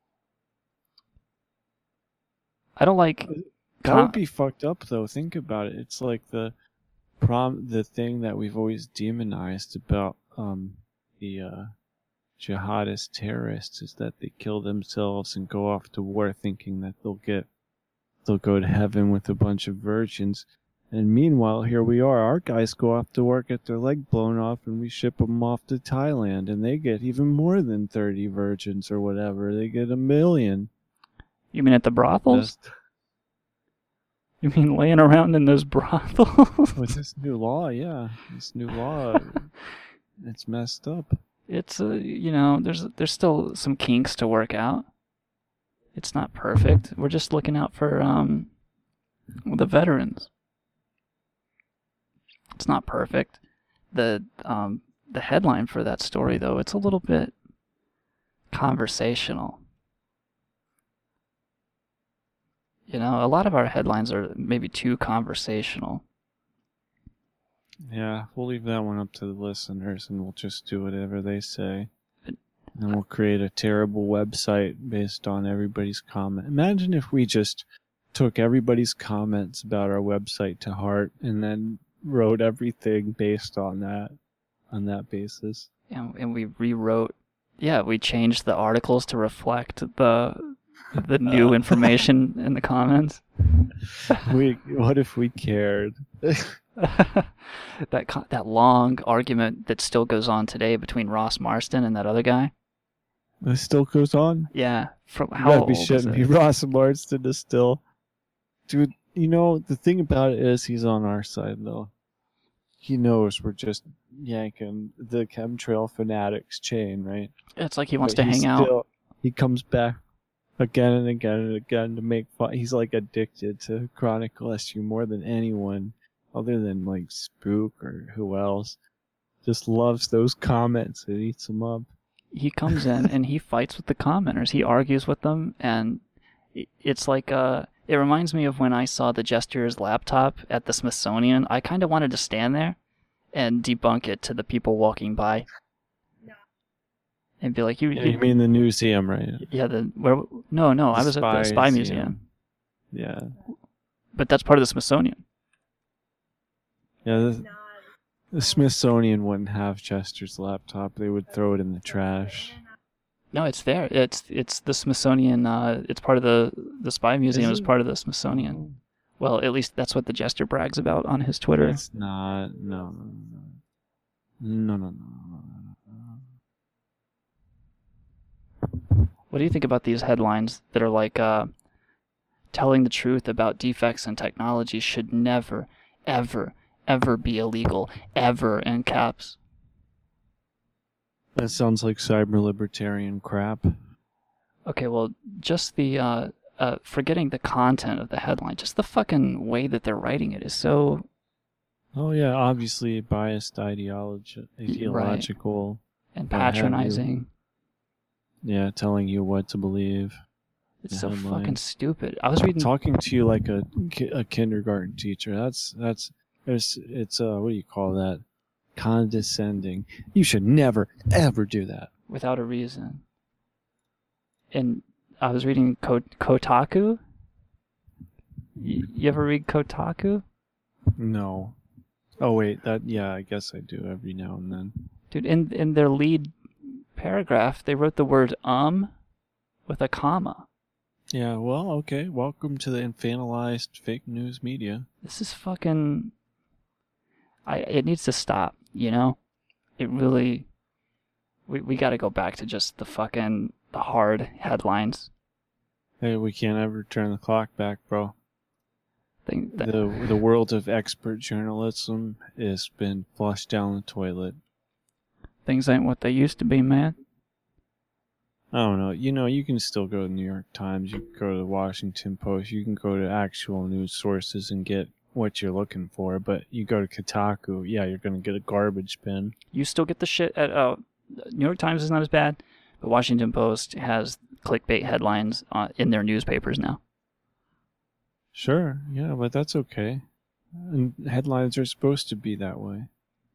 S10: I don't like...
S11: That would be fucked up, though. Think about it. It's like the thing that we've always demonized about the jihadist terrorists is that they kill themselves and go off to war thinking that they'll go to heaven with a bunch of virgins. And meanwhile, here we are. Our guys go off to work, get their leg blown off, and we ship them off to Thailand, and they get even more than 30 virgins or whatever. They get 1 million.
S10: You mean at the brothels? You mean laying around in those brothels?
S11: With this new law, yeah. This new law, it's messed up.
S10: It's, there's still some kinks to work out. It's not perfect. We're just looking out for the veterans. It's not perfect. The headline for that story, though, it's a little bit conversational. A lot of our headlines are maybe too conversational.
S11: Yeah, we'll leave that one up to the listeners, and we'll just do whatever they say. And we'll create a terrible website based on everybody's comment. Imagine if we just took everybody's comments about our website to heart and then wrote everything based on that basis.
S10: And we rewrote, we changed the articles to reflect the new information in the comments.
S11: What if we cared?
S10: That long argument that still goes on today between Ross Marston and that other guy.
S11: It still goes on?
S10: Yeah. From
S11: how old is it? Ross Marston is still... Dude, You know, the thing about it is he's on our side, though. He knows we're just yanking the chemtrail fanatics chain, right?
S10: It's like he wants to hang out.
S11: He comes back again and again and again to make fun. He's like addicted to Chronicle SU more than anyone other than like Spook or who else. Just loves those comments and eats them up.
S10: He comes in and he fights with the commenters. He argues with them, and it's like it reminds me of when I saw the Jester's laptop at the Smithsonian. I kind of wanted to stand there and debunk it to the people walking by. And be like, you
S11: mean the museum, right?
S10: Yeah, No, I was at the Spy Museum.
S11: Yeah.
S10: But that's part of the Smithsonian.
S11: Yeah, the Smithsonian wouldn't have Chester's laptop. They would throw it in the trash.
S10: No, it's there. It's the Smithsonian. It's part of the Spy Museum. Is part of the Smithsonian. Well, at least that's what the Jester brags about on his Twitter.
S11: It's not. No.
S10: What do you think about these headlines that are like, telling the truth about defects in technology should never, ever, ever be illegal, ever, in caps?
S11: That sounds like cyber-libertarian crap.
S10: Okay, well, just the, forgetting the content of the headline, just the fucking way that they're writing it is so...
S11: Oh yeah, obviously biased ideological.
S10: Right. And patronizing.
S11: Yeah, telling you what to believe.
S10: It's so fucking stupid. I was reading...
S11: Talking to you like a kindergarten teacher. It's what do you call that? Condescending. You should never, ever do that.
S10: Without a reason. And I was reading Kotaku. You ever read Kotaku?
S11: No. Oh wait, I guess I do every now and then.
S10: Dude, in their lead paragraph, they wrote the word with a comma.
S11: Yeah, well, okay. Welcome to the infantilized fake news media.
S10: This is fucking... It needs to stop, you know? It really... We gotta go back to just the hard headlines.
S11: Hey, we can't ever turn the clock back, bro. The world of expert journalism has been flushed down the toilet.
S10: Things ain't what they used to be, man.
S11: I don't know. You know, you can still go to the New York Times, you can go to the Washington Post, you can go to actual news sources and get what you're looking for, but you go to Kotaku, yeah, you're going to get a garbage bin.
S10: You still get the shit at... New York Times is not as bad, but Washington Post has clickbait headlines in their newspapers now.
S11: Sure, yeah, but that's okay. And headlines are supposed to be that way.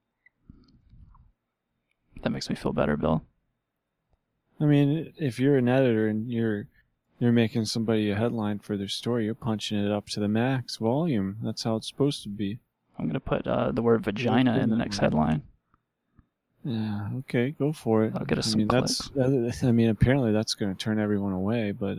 S10: That makes me feel better, Bill.
S11: I mean, if you're an editor and you're making somebody a headline for their story, you're punching it up to the max volume. That's how it's supposed to be.
S10: I'm going to put the word vagina in the next headline.
S11: Yeah, okay, go for it.
S10: I'll get us some clicks.
S11: Apparently that's going to turn everyone away, but,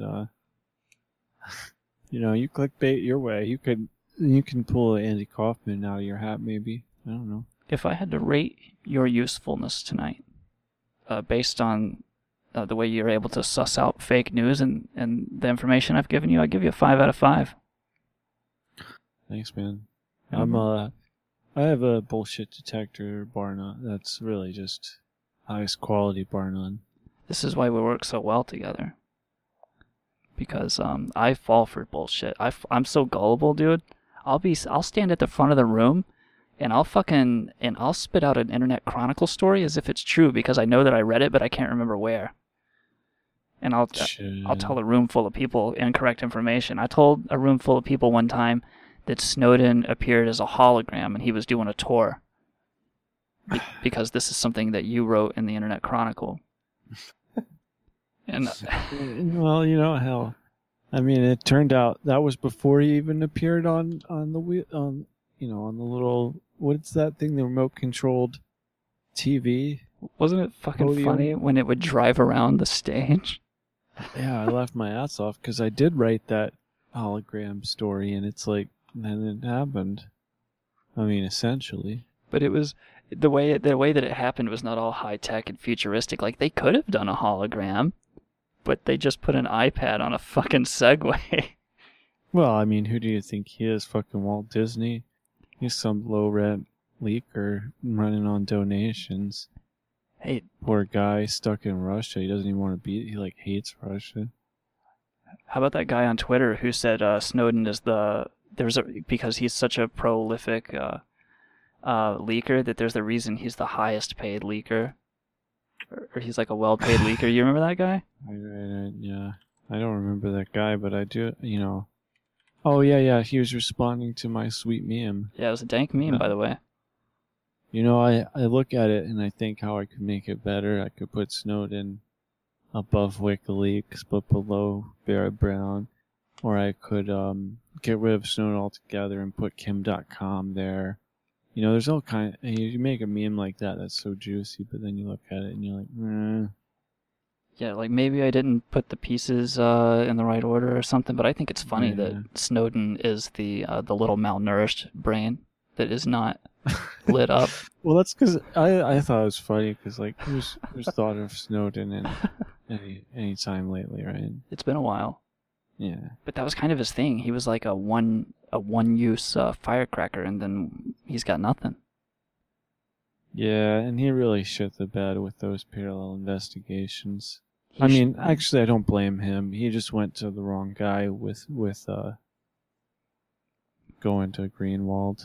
S11: you clickbait your way. You can pull Andy Kaufman out of your hat, maybe. I don't know.
S10: If I had to rate your usefulness tonight, based on the way you're able to suss out fake news and the information I've given you, I'd give you a 5 out of 5.
S11: Thanks, man. I have a bullshit detector, bar none. That's really just highest quality, bar none.
S10: This is why we work so well together. Because I fall for bullshit. I'm so gullible, dude. I'll stand at the front of the room and I'll spit out an Internet Chronicle story as if it's true because I know that I read it, but I can't remember where. And I'll tell a room full of people incorrect information. I told a room full of people one time that Snowden appeared as a hologram and he was doing a tour. Because this is something that you wrote in the Internet Chronicle. And
S11: well, hell. I mean, it turned out that was before he even appeared on the little, what's that thing, the remote controlled TV?
S10: Wasn't it fucking funny when it would drive around the stage?
S11: Yeah, I laughed my ass off because I did write that hologram story, and it's like, then it happened. I mean, essentially.
S10: But it was the way that it happened was not all high tech and futuristic. Like, they could have done a hologram, but they just put an iPad on a fucking Segway.
S11: Well, I mean, who do you think he is? Fucking Walt Disney? He's some low-rent leaker running on donations.
S10: Hey,
S11: poor guy stuck in Russia. He doesn't even want to be. He like hates Russia.
S10: How about that guy on Twitter who said Snowden is because he's such a prolific leaker that there's the reason he's the highest paid leaker, or he's like a well-paid leaker. You remember that guy?
S11: Yeah, I don't remember that guy, but I do. Oh yeah. He was responding to my sweet meme.
S10: Yeah, it was a dank meme, by the way.
S11: I look at it and I think how I could make it better. I could put Snowden above WikiLeaks, but below Barrett Brown. Or I could get rid of Snowden altogether and put Kim.com there. There's all kind of... You make a meme like that that's so juicy, but then you look at it and you're like,
S10: Yeah, like maybe I didn't put the pieces in the right order or something, but I think it's funny that Snowden is the little malnourished brain that is not lit up.
S11: Well, that's because I thought it was funny because like who's thought of Snowden in any time lately, right?
S10: It's been a while.
S11: Yeah,
S10: but that was kind of his thing. He was like a one-use firecracker, and then he's got nothing.
S11: Yeah, and he really shit the bed with those parallel investigations. Actually, I don't blame him. He just went to the wrong guy with going to Greenwald.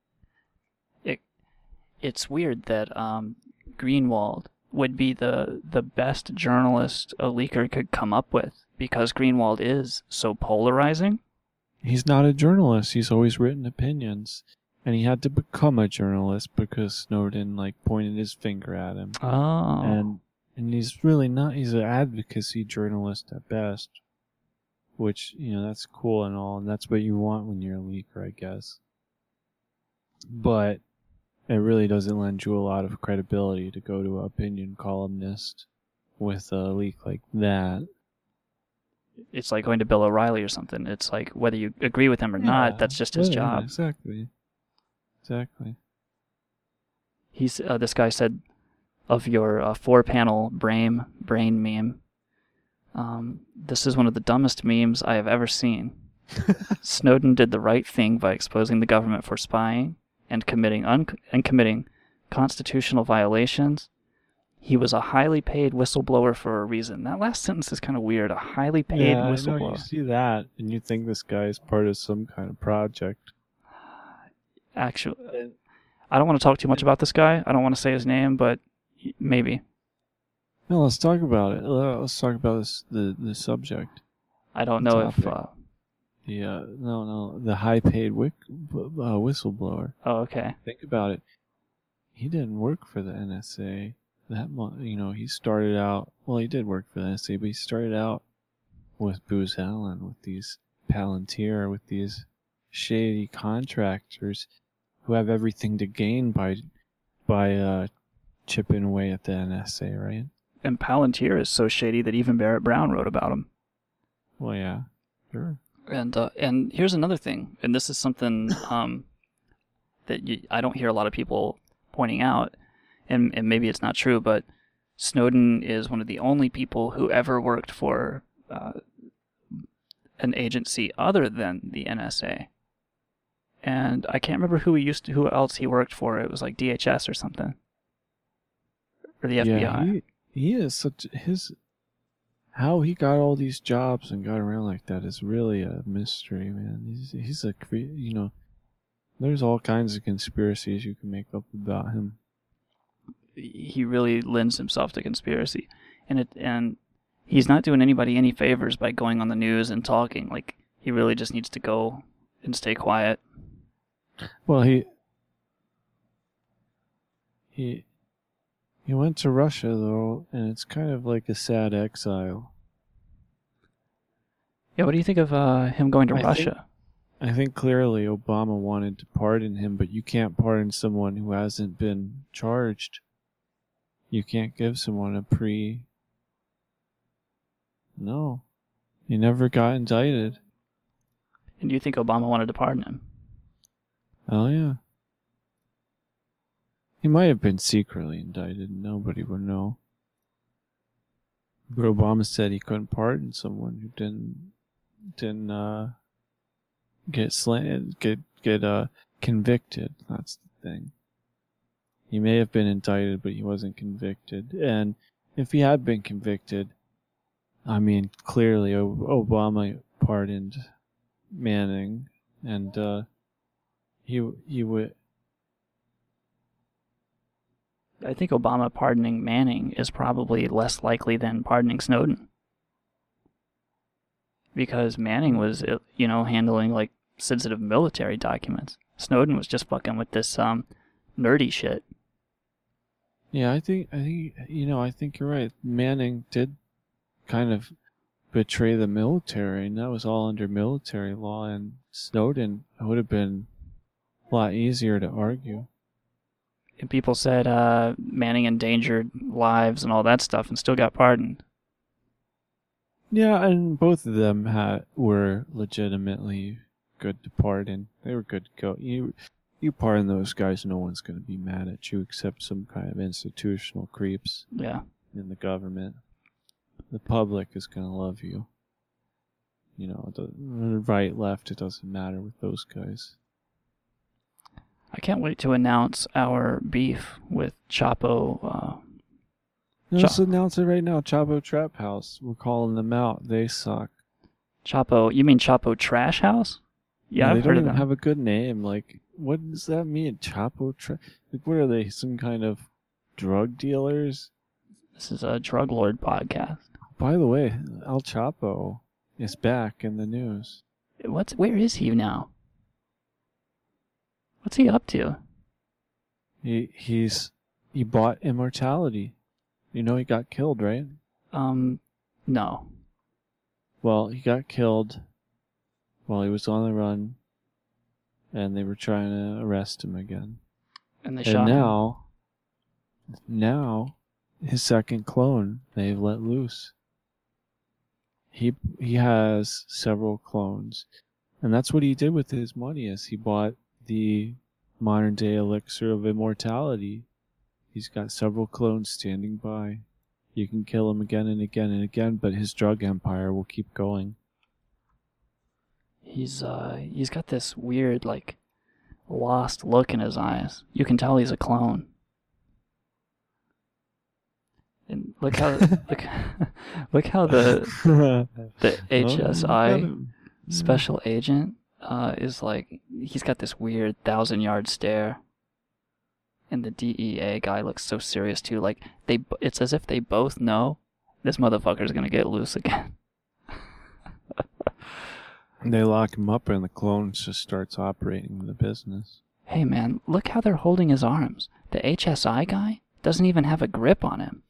S10: It's weird that Greenwald would be the best journalist a leaker could come up with, because Greenwald is so polarizing.
S11: He's not a journalist. He's always written opinions. And he had to become a journalist because Snowden pointed his finger at him.
S10: Oh.
S11: And he's really not. He's an advocacy journalist at best. Which, that's cool and all, and that's what you want when you're a leaker, I guess. But it really doesn't lend you a lot of credibility to go to an opinion columnist with a leak like that.
S10: It's like going to Bill O'Reilly or something. It's like whether you agree with him or not, that's just his job.
S11: Exactly.
S10: He's this guy said of your 4-panel brain meme, this is one of the dumbest memes I have ever seen. Snowden did the right thing by exposing the government for spying and committing constitutional violations. He was a highly paid whistleblower for a reason. That last sentence is kind of weird. A highly paid whistleblower.
S11: I know, you see that, and you think this guy is part of some kind of project.
S10: Actually, I don't want to talk too much about this guy. I don't want to say his name, but maybe.
S11: No, let's talk about it. Let's talk about the subject.
S10: I don't know if...
S11: the high-paid whistleblower.
S10: Oh, okay.
S11: Think about it. He didn't work for the NSA that much. He started out... Well, he did work for the NSA, but he started out with Booz Allen, with these Palantir, with these shady contractors who have everything to gain by chipping away at the NSA, right?
S10: And Palantir is so shady that even Barrett Brown wrote about him.
S11: Well, yeah, sure.
S10: And here's another thing, and this is something that I don't hear a lot of people pointing out, and maybe it's not true, but Snowden is one of the only people who ever worked for an agency other than the NSA. And I can't remember who else he worked for. It was like DHS or something, or the FBI.
S11: Yeah, he is how he got all these jobs and got around like that is really a mystery, man. He's there's all kinds of conspiracies you can make up about him.
S10: He really lends himself to conspiracy, and he's not doing anybody any favors by going on the news and talking. Like, he really just needs to go and stay quiet.
S11: Well, he went to Russia, though, and it's kind of like a sad exile.
S10: Yeah, what do you think of him going to Russia?
S11: I think clearly Obama wanted to pardon him, but you can't pardon someone who hasn't been charged. You can't give someone a No. He never got indicted.
S10: And do you think Obama wanted to pardon him?
S11: Oh, yeah. He might have been secretly indicted. Nobody would know. But Obama said he couldn't pardon someone who didn't get convicted. That's the thing. He may have been indicted, but he wasn't convicted. And if he had been convicted, I mean, clearly Obama pardoned Manning, and he would.
S10: I think Obama pardoning Manning is probably less likely than pardoning Snowden. Because Manning was, handling, like, sensitive military documents. Snowden was just fucking with this, nerdy shit.
S11: Yeah, I think you're right. Manning did kind of betray the military, and that was all under military law, and Snowden would have been a lot easier to argue.
S10: And people said Manning endangered lives and all that stuff and still got pardoned.
S11: Yeah, and both of them were legitimately good to pardon. They were good to go. You pardon those guys, no one's going to be mad at you except some kind of institutional creeps.
S10: Yeah.
S11: In the government. The public is going to love you. The right, left, it doesn't matter with those guys.
S10: I can't wait to announce our beef with Chapo.
S11: Let's announce it right now. Chapo Trap House. We're calling them out. They suck.
S10: Chapo, you mean Chapo Trash House? Yeah, I've heard of them. They don't even
S11: have a good name. Like, what does that mean? Chapo Trash? Like, what are they? Some kind of drug dealers?
S10: This is a drug lord podcast.
S11: By the way, El Chapo is back in the news.
S10: Where is he now? What's he up to?
S11: He bought immortality. He got killed, right?
S10: No.
S11: Well, he got killed while he was on the run, and they were trying to arrest him again.
S10: And they shot him.
S11: Now, his second clone, they've let loose. He has several clones, and that's what he did with his money. Is he bought the modern day elixir of immortality. He's got several clones standing by. You can kill him again and again and again, but his drug empire will keep going.
S10: He's got this weird, like, lost look in his eyes. You can tell he's a clone. And look how look how the HSI special agent is like, he's got this weird 1,000-yard stare. And the DEA guy looks so serious too. Like it's as if they both know this motherfucker's gonna get loose again.
S11: They lock him up and the clone just starts operating the business.
S10: Hey man, look how they're holding his arms. The HSI guy doesn't even have a grip on him.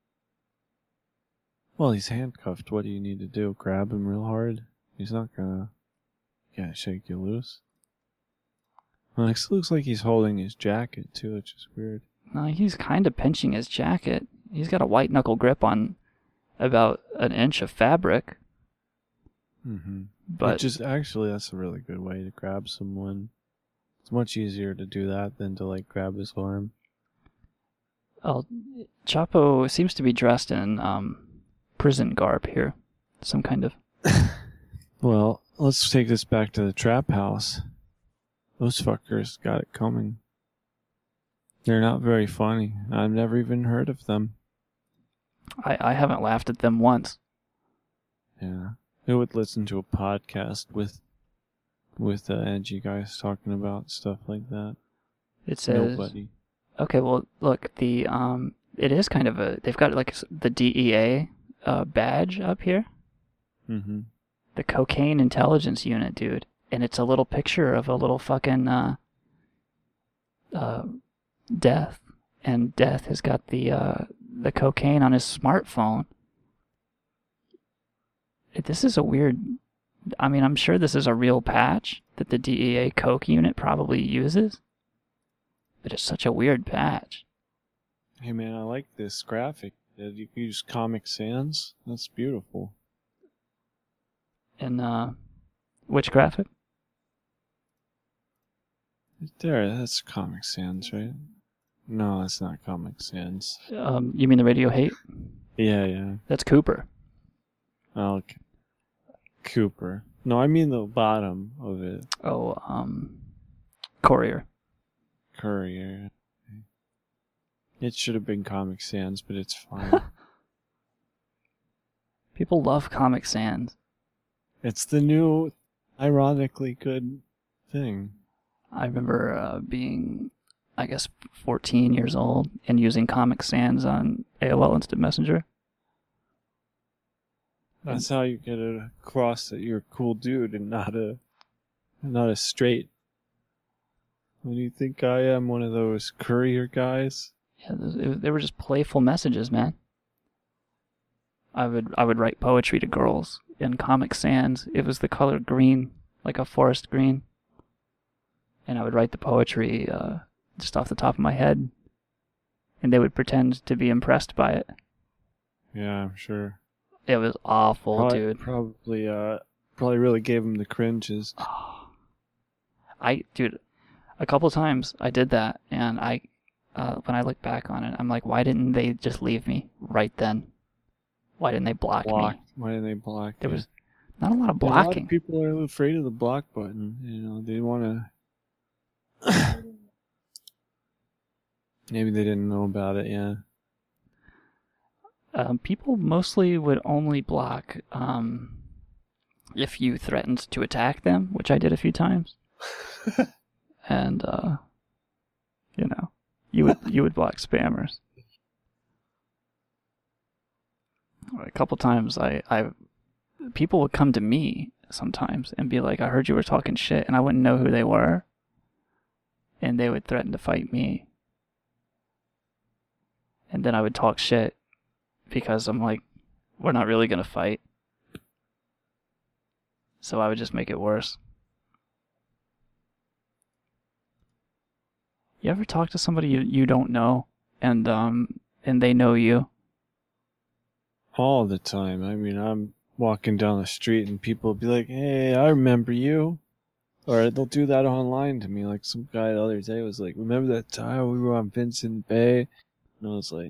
S11: Well, he's handcuffed. What do you need to do? Grab him real hard? He's not gonna shake you loose. Well, it looks like he's holding his jacket too, which is weird.
S10: No, he's kind of pinching his jacket. He's got a white knuckle grip on about an inch of fabric.
S11: Mm-hmm.
S10: But
S11: which is actually, that's a really good way to grab someone. It's much easier to do that than to like grab his arm.
S10: Oh, Chapo seems to be dressed in prison garb here, some kind of.
S11: Well, let's take this back to the trap house. Those fuckers got it coming. They're not very funny. I've never even heard of them.
S10: I haven't laughed at them once.
S11: Yeah. Who would listen to a podcast with edgy guys talking about stuff like that?
S10: It says
S11: nobody.
S10: Okay, well, look, the it is kind of a, they've got like the DEA badge up here.
S11: Mm-hmm.
S10: The Cocaine Intelligence Unit, dude. And it's a little picture of a little fucking Death. And Death has got the cocaine on his smartphone. This is a weird... I mean, I'm sure this is a real patch that the DEA Coke unit probably uses. But it's such a weird patch.
S11: Hey man, I like this graphic. You can use Comic Sans. That's beautiful.
S10: And, which graphic?
S11: There, that's Comic Sans, right? No, that's not Comic Sans.
S10: You mean the Radio Hate?
S11: Yeah.
S10: That's Cooper.
S11: Oh, okay. Cooper. No, I mean the bottom of it.
S10: Oh, Courier.
S11: Courier. It should have been Comic Sans, but it's fine.
S10: People love Comic Sans.
S11: It's the new, ironically good thing.
S10: I remember being, I guess, 14 years old and using Comic Sans on AOL Instant Messenger.
S11: That's how you get it across that you're a cool dude and not a straight. What do you think I am, one of those courier guys?
S10: Yeah, they were just playful messages, man. I would write poetry to girls in Comic Sans. It was the color green, like a forest green. And I would write the poetry just off the top of my head. And they would pretend to be impressed by it.
S11: Yeah, I'm sure.
S10: It was awful, dude.
S11: Probably really gave him the cringes.
S10: Oh. Dude, a couple times I did that, and when I look back on it, I'm like, why didn't they just leave me right then? Why didn't they block me?
S11: Why didn't they block?
S10: There was not a lot of blocking.
S11: A lot of people are afraid of the block button. You know, they want to. Maybe they didn't know about it. Yeah.
S10: People mostly would only block if you threatened to attack them, which I did a few times. And you would block spammers. A couple times people would come to me sometimes and be like, I heard you were talking shit, and I wouldn't know who they were. And they would threaten to fight me. And then I would talk shit because I'm like, we're not really going to fight. So I would just make it worse. You ever talk to somebody you don't know and they know you?
S11: All the time. I mean, I'm walking down the street and people will be like, hey, I remember you. Or they'll do that online to me. Like some guy the other day was like, remember that time we were on Vincent Bay? And I was like,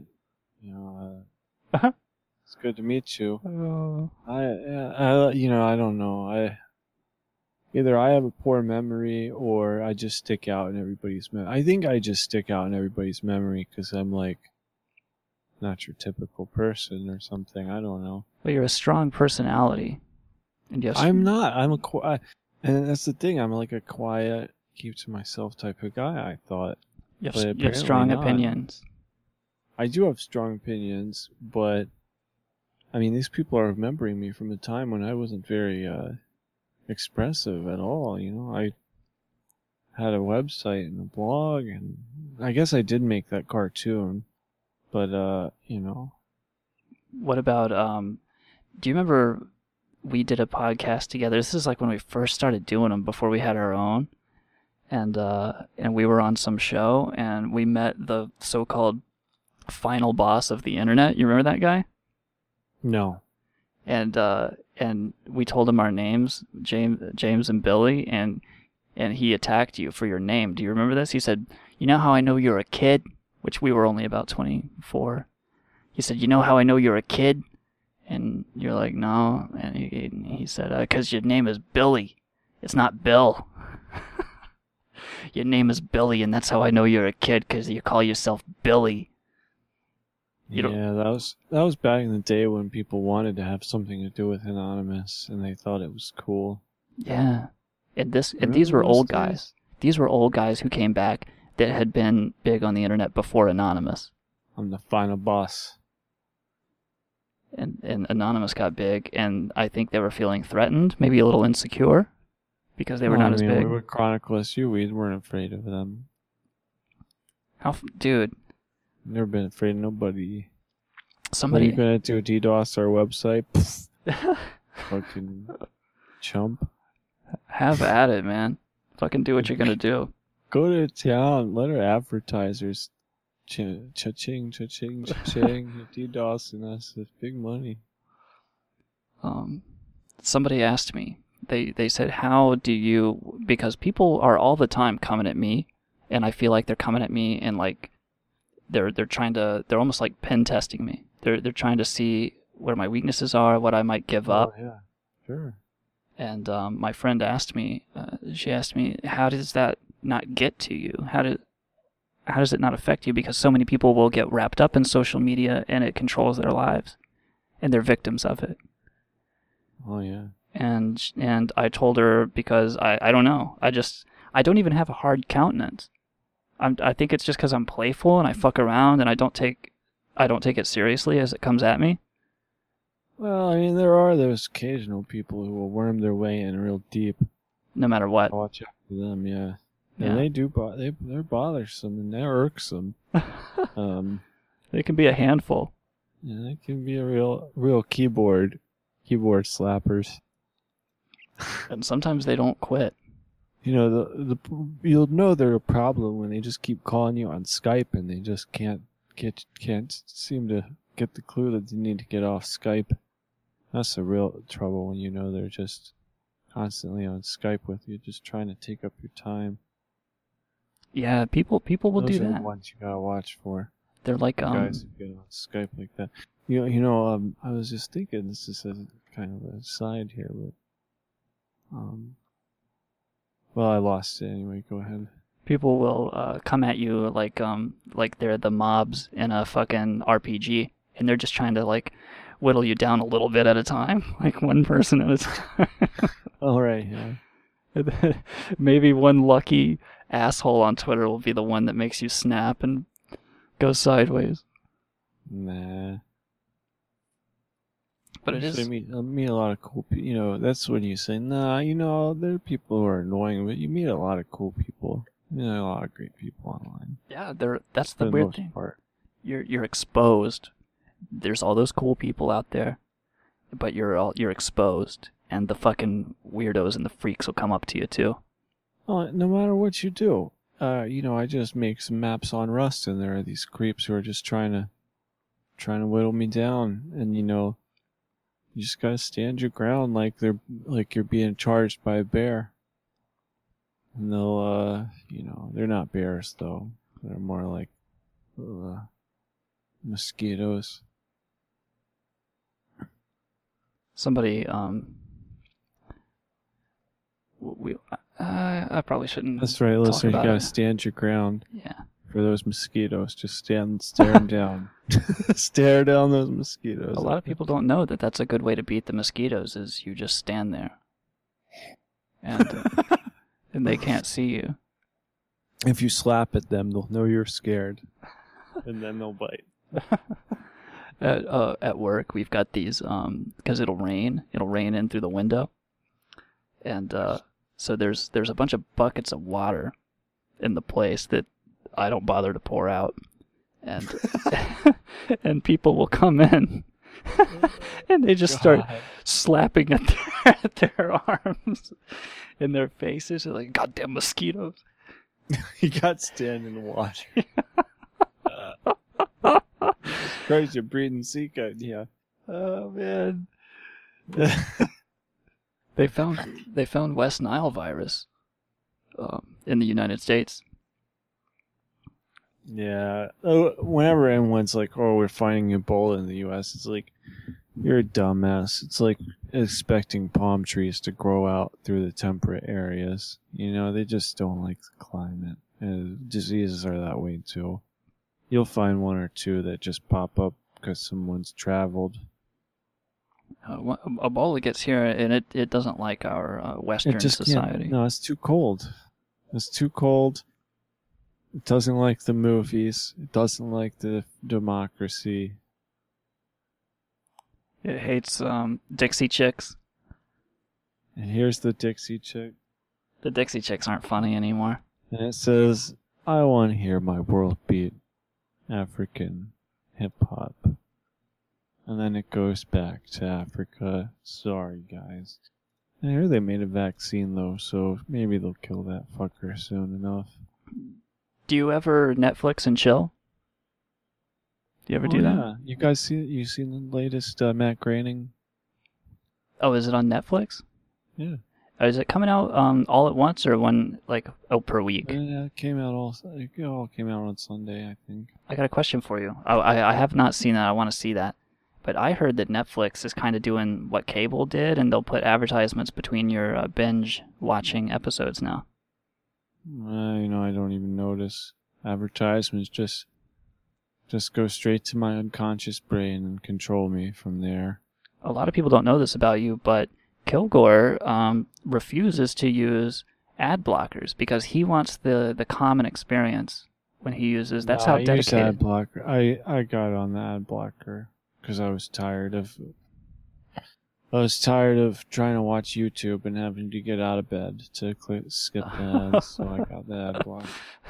S11: it's good to meet you. I don't know. Either I have a poor memory or I just stick out in everybody's memory. I think I just stick out in everybody's memory because I'm like not your typical person or something. I don't know.
S10: Well, you're a strong personality. And
S11: I'm not. I'm a quiet, and that's the thing. I'm like a quiet, keep to myself type of guy. I thought.
S10: You have strong opinions.
S11: I do have strong opinions, but I mean, these people are remembering me from a time when I wasn't very expressive at all. You know, I had a website and a blog, and I guess I did make that cartoon, but
S10: What about do you remember we did a podcast together? This is like when we first started doing them before we had our own, and we were on some show and we met the so-called final boss of the internet. You remember that guy?
S11: No.
S10: And we told him our names, James and Billy, and he attacked you for your name. Do you remember this? He said, "You know how I know you're a kid?" Which we were only about 24. He said, "You know how I know you're a kid?" And you're like, "No." And he said, "'Cause your name is Billy. It's not Bill." Your name is Billy, and that's how I know you're a kid, 'cause you call yourself Billy.
S11: Yeah, that was back in the day when people wanted to have something to do with Anonymous, and they thought it was cool.
S10: Yeah, and these were old guys. These were old guys who came back that had been big on the internet before Anonymous.
S11: I'm the final boss.
S10: And Anonymous got big, and I think they were feeling threatened, maybe a little insecure, because they were not as big.
S11: We were Chronicle SU. We weren't afraid of them.
S10: Dude.
S11: Never been afraid of nobody.
S10: Somebody.
S11: What are you gonna do? DDoS our website? Fucking chump.
S10: Have at it, man. Fucking do what you're gonna do.
S11: Go to town. Let our advertisers cha-ching, cha-ching, cha-ching. DDoSing us. It's big money.
S10: Somebody asked me. They said, how do you... Because people are all the time coming at me, and I feel like they're coming at me and like... They're almost like pen testing me. They're trying to see where my weaknesses are, what I might give up.
S11: Yeah, sure.
S10: And my friend asked me, how does that not get to you? How does it not affect you? Because so many people will get wrapped up in social media and it controls their lives, and they're victims of it.
S11: Oh yeah.
S10: And I told her, because I don't know. I don't even have a hard countenance. I think it's just because I'm playful and I fuck around and I don't take it seriously as it comes at me.
S11: Well, I mean, there are those occasional people who will worm their way in real deep.
S10: No matter what.
S11: Watch out for them, yeah.
S10: Yeah.
S11: And they do. They're bothersome and they're irksome.
S10: They can be a handful.
S11: Yeah, they can be a real keyboard slappers.
S10: And sometimes they don't quit.
S11: You know, you'll know they're a problem when they just keep calling you on Skype and they just can't seem to get the clue that they need to get off Skype. That's the real trouble, when you know they're just constantly on Skype with you, just trying to take up your time.
S10: Yeah, people will
S11: Those
S10: do
S11: are
S10: that.
S11: the ones you gotta watch for.
S10: They're like
S11: guys who get on Skype like that. You know, I was just thinking, this is a kind of a side here, but well, I lost it anyway. Go ahead.
S10: People will come at you like they're the mobs in a fucking RPG, and they're just trying to like whittle you down a little bit at a time, like one person at a time.
S11: All right, yeah.
S10: Maybe one lucky asshole on Twitter will be the one that makes you snap and go sideways.
S11: Nah.
S10: But it is.
S11: I meet a lot of cool people. You know, that's when you say, nah, you know, there are people who are annoying, but you meet a lot of cool people. You know, a lot of great people online.
S10: Yeah, that's the weird thing. You're exposed. There's all those cool people out there, but you're exposed, and the fucking weirdos and the freaks will come up to you too.
S11: Oh, no matter what you do, you know, I just make some maps on Rust, and there are these creeps who are just trying to whittle me down, and you know, you just gotta stand your ground like you're being charged by a bear. And they'll, you know, they're not bears though. They're more like mosquitoes.
S10: Somebody, I probably shouldn't.
S11: That's right, listen, you gotta stand your ground. Yeah. For those mosquitoes, just stare them down. Stare down those mosquitoes.
S10: A lot of people don't know that that's a good way to beat the mosquitoes, is you just stand there. And and they can't see you.
S11: If you slap at them, they'll know you're scared. And then they'll bite.
S10: At work, we've got these, because it'll rain in through the window. And so there's a bunch of buckets of water in the place that I don't bother to pour out. And and people will come in and they just start slapping at their arms and their faces. They're like, goddamn mosquitoes.
S11: You got stand in the water. Christ, you're breathing Zika. Yeah.
S10: Oh man. They found West Nile virus in the United States.
S11: Yeah. Whenever anyone's like, "Oh, we're finding Ebola in the U.S.," it's like, you're a dumbass. It's like expecting palm trees to grow out through the temperate areas. You know, they just don't like the climate. And diseases are that way too. You'll find one or two that just pop up because someone's traveled.
S10: Ebola gets here, and it doesn't like our Western society.
S11: No, it's too cold. It's too cold. It doesn't like the movies. It doesn't like the democracy.
S10: It hates Dixie Chicks.
S11: And here's the Dixie Chick.
S10: The Dixie Chicks aren't funny anymore.
S11: And it says, "I want to hear my world beat African hip-hop." And then it goes back to Africa. Sorry, guys. I hear they made a vaccine, though, so maybe they'll kill that fucker soon enough.
S10: Do you ever Netflix and chill? Do you ever do that?
S11: Yeah. You guys seen the latest Matt Groening?
S10: Oh, is it on Netflix?
S11: Yeah.
S10: Is it coming out all at once, or one per week?
S11: Yeah, it all came out on Sunday, I think.
S10: I got a question for you. I have not seen that. I want to see that. But I heard that Netflix is kind of doing what cable did, and they'll put advertisements between your binge watching episodes now.
S11: I don't even notice advertisements. Just go straight to my unconscious brain and control me from there.
S10: A lot of people don't know this about you, but Kilgore refuses to use ad blockers because he wants the common experience when he uses. That's how dedicated. I use
S11: ad blocker. I got on the ad blocker because I was tired of trying to watch YouTube and having to get out of bed to skip ads, so I got the ad blocker.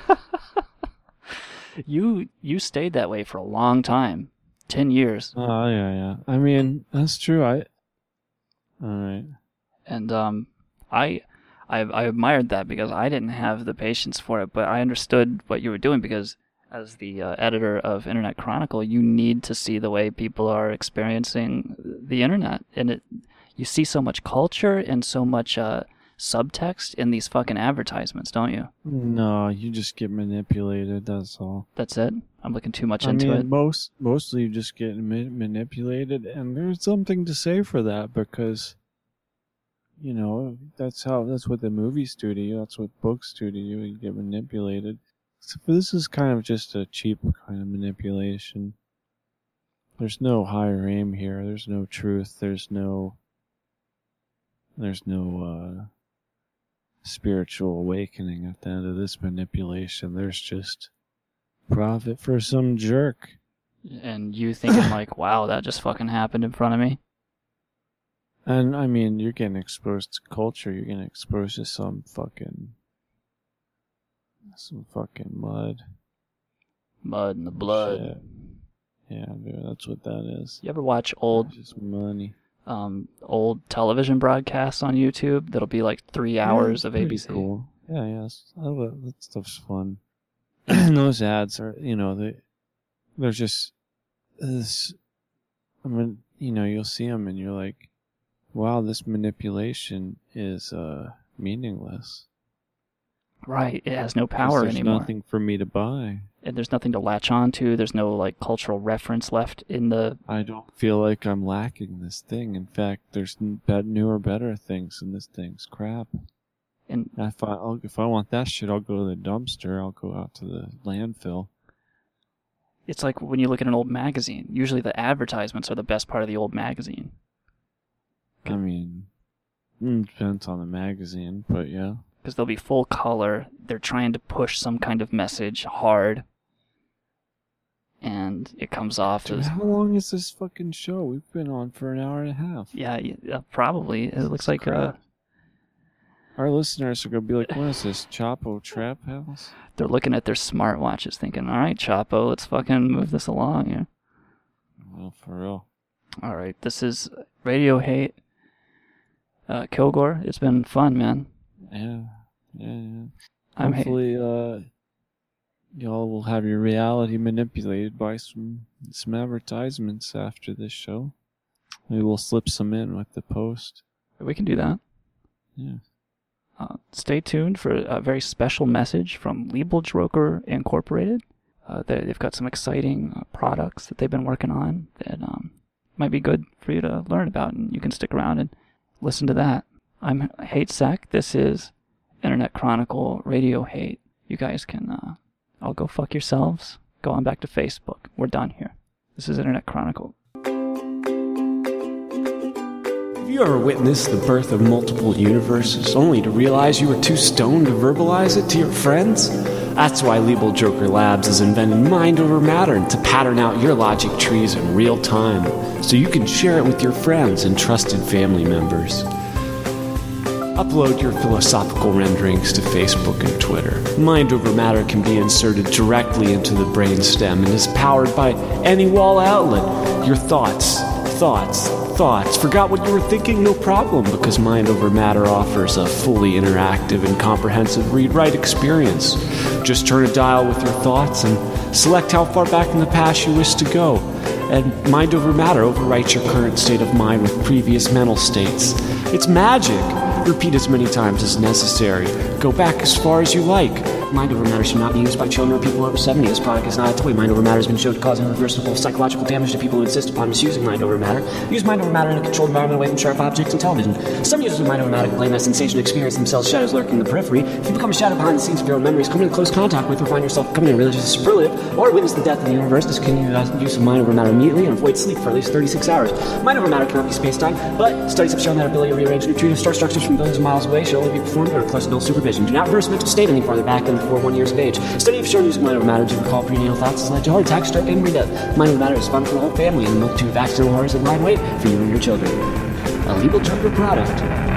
S10: You stayed that way for a long time, 10 years.
S11: Oh yeah. I mean, that's true. All right.
S10: And I admired that because I didn't have the patience for it, but I understood what you were doing because as the editor of Internet Chronicle, you need to see the way people are experiencing the internet, and you see so much culture and so much subtext in these fucking advertisements, don't you?
S11: No, you just get manipulated. That's all.
S10: That's it. I'm looking too much into it.
S11: Mostly you just get manipulated, and there's something to say for that because. That's what the movies do to you. That's what books do to you. You get manipulated. So this is kind of just a cheap kind of manipulation. There's no higher aim here. There's no truth. There's no spiritual awakening at the end of this manipulation. There's just profit for some jerk.
S10: And you thinking like, wow, that just fucking happened in front of me?
S11: And, I mean, you're getting exposed to culture. You're getting exposed to some fucking mud.
S10: Mud in the blood.
S11: Shit. Yeah, dude, that's what that is.
S10: You ever watch old...
S11: Just money.
S10: Old television broadcasts on YouTube that'll be like 3 hours of ABC?
S11: Cool. Yeah, that stuff's fun. Those ads are, they're just... you'll see them and you're like, wow, this manipulation is meaningless.
S10: Right, it has no power anymore.
S11: There's nothing for me to buy.
S10: And there's nothing to latch on to. There's no cultural reference left in the...
S11: I don't feel like I'm lacking this thing. In fact, there's newer, better things, and this thing's crap.
S10: And
S11: if I want that shit, I'll go to the dumpster. I'll go out to the landfill.
S10: It's like when you look at an old magazine. Usually the advertisements are the best part of the old magazine.
S11: I mean, it depends on the magazine, but yeah.
S10: Because they'll be full color. They're trying to push some kind of message hard. And it comes off as...
S11: How long is this fucking show? We've been on for an hour and a half.
S10: Yeah, probably. It looks like...
S11: Our listeners are going to be like, what is this, Chapo Trap House?
S10: They're looking at their smartwatches thinking, all right, Chapo, let's fucking move this along here.
S11: Well, for real.
S10: All right, this is Radio Hate. Kilgore, it's been fun, man.
S11: Yeah. Hopefully, y'all will have your reality manipulated by some advertisements after this show. Maybe we'll slip some in with the post.
S10: We can do that.
S11: Yeah.
S10: Stay tuned for a very special message from Liebeljoker Incorporated. They've got some exciting products that they've been working on that might be good for you to learn about, and you can stick around and listen to that. I'm Hate Sec. This is Internet Chronicle Radio Hate. You guys can all go fuck yourselves. Go on back to Facebook. We're done here. This is Internet Chronicle.
S12: Have you ever witnessed the birth of multiple universes only to realize you were too stoned to verbalize it to your friends? That's why Liebeljoker Labs has invented Mind Over Matter to pattern out your logic trees in real time, so you can share it with your friends and trusted family members. Upload your philosophical renderings to Facebook and Twitter. Mind Over Matter can be inserted directly into the brainstem and is powered by any wall outlet. Your thoughts. Forgot what you were thinking? No problem, because Mind Over Matter offers a fully interactive and comprehensive read-write experience. Just turn a dial with your thoughts and select how far back in the past you wish to go. And Mind Over Matter overwrites your current state of mind with previous mental states. It's magic! Repeat as many times as necessary. Go back as far as you like. Mind over matter should not be used by children or people over 70. This product is not a toy. Mind over matter has been shown to cause irreversible psychological damage to people who insist upon misusing mind over matter. Use mind over matter in a controlled environment away from sharp objects and television. Some users of mind over matter complain that sensation experience themselves shadows lurking in the periphery. If you become a shadow behind the scenes of your own memories, come into close contact with, or find yourself becoming a religious superlative, or witness the death of the universe, discontinue use of mind over matter immediately and avoid sleep for at least 36 hours. Mind over matter cannot be space-time, but studies have shown that ability to rearrange neutrino star structures from billions of miles away should only be performed under close adult supervision. Do not reverse mental state any farther back than before 1 year of age. Study have shown using mind over matter to recall prenatal thoughts has led to heart attacks, stroke, and death. Mind over matter is fun for the whole family, and the multitude of accidental horrors that lie in wait for you and your children. A Legal Joker product.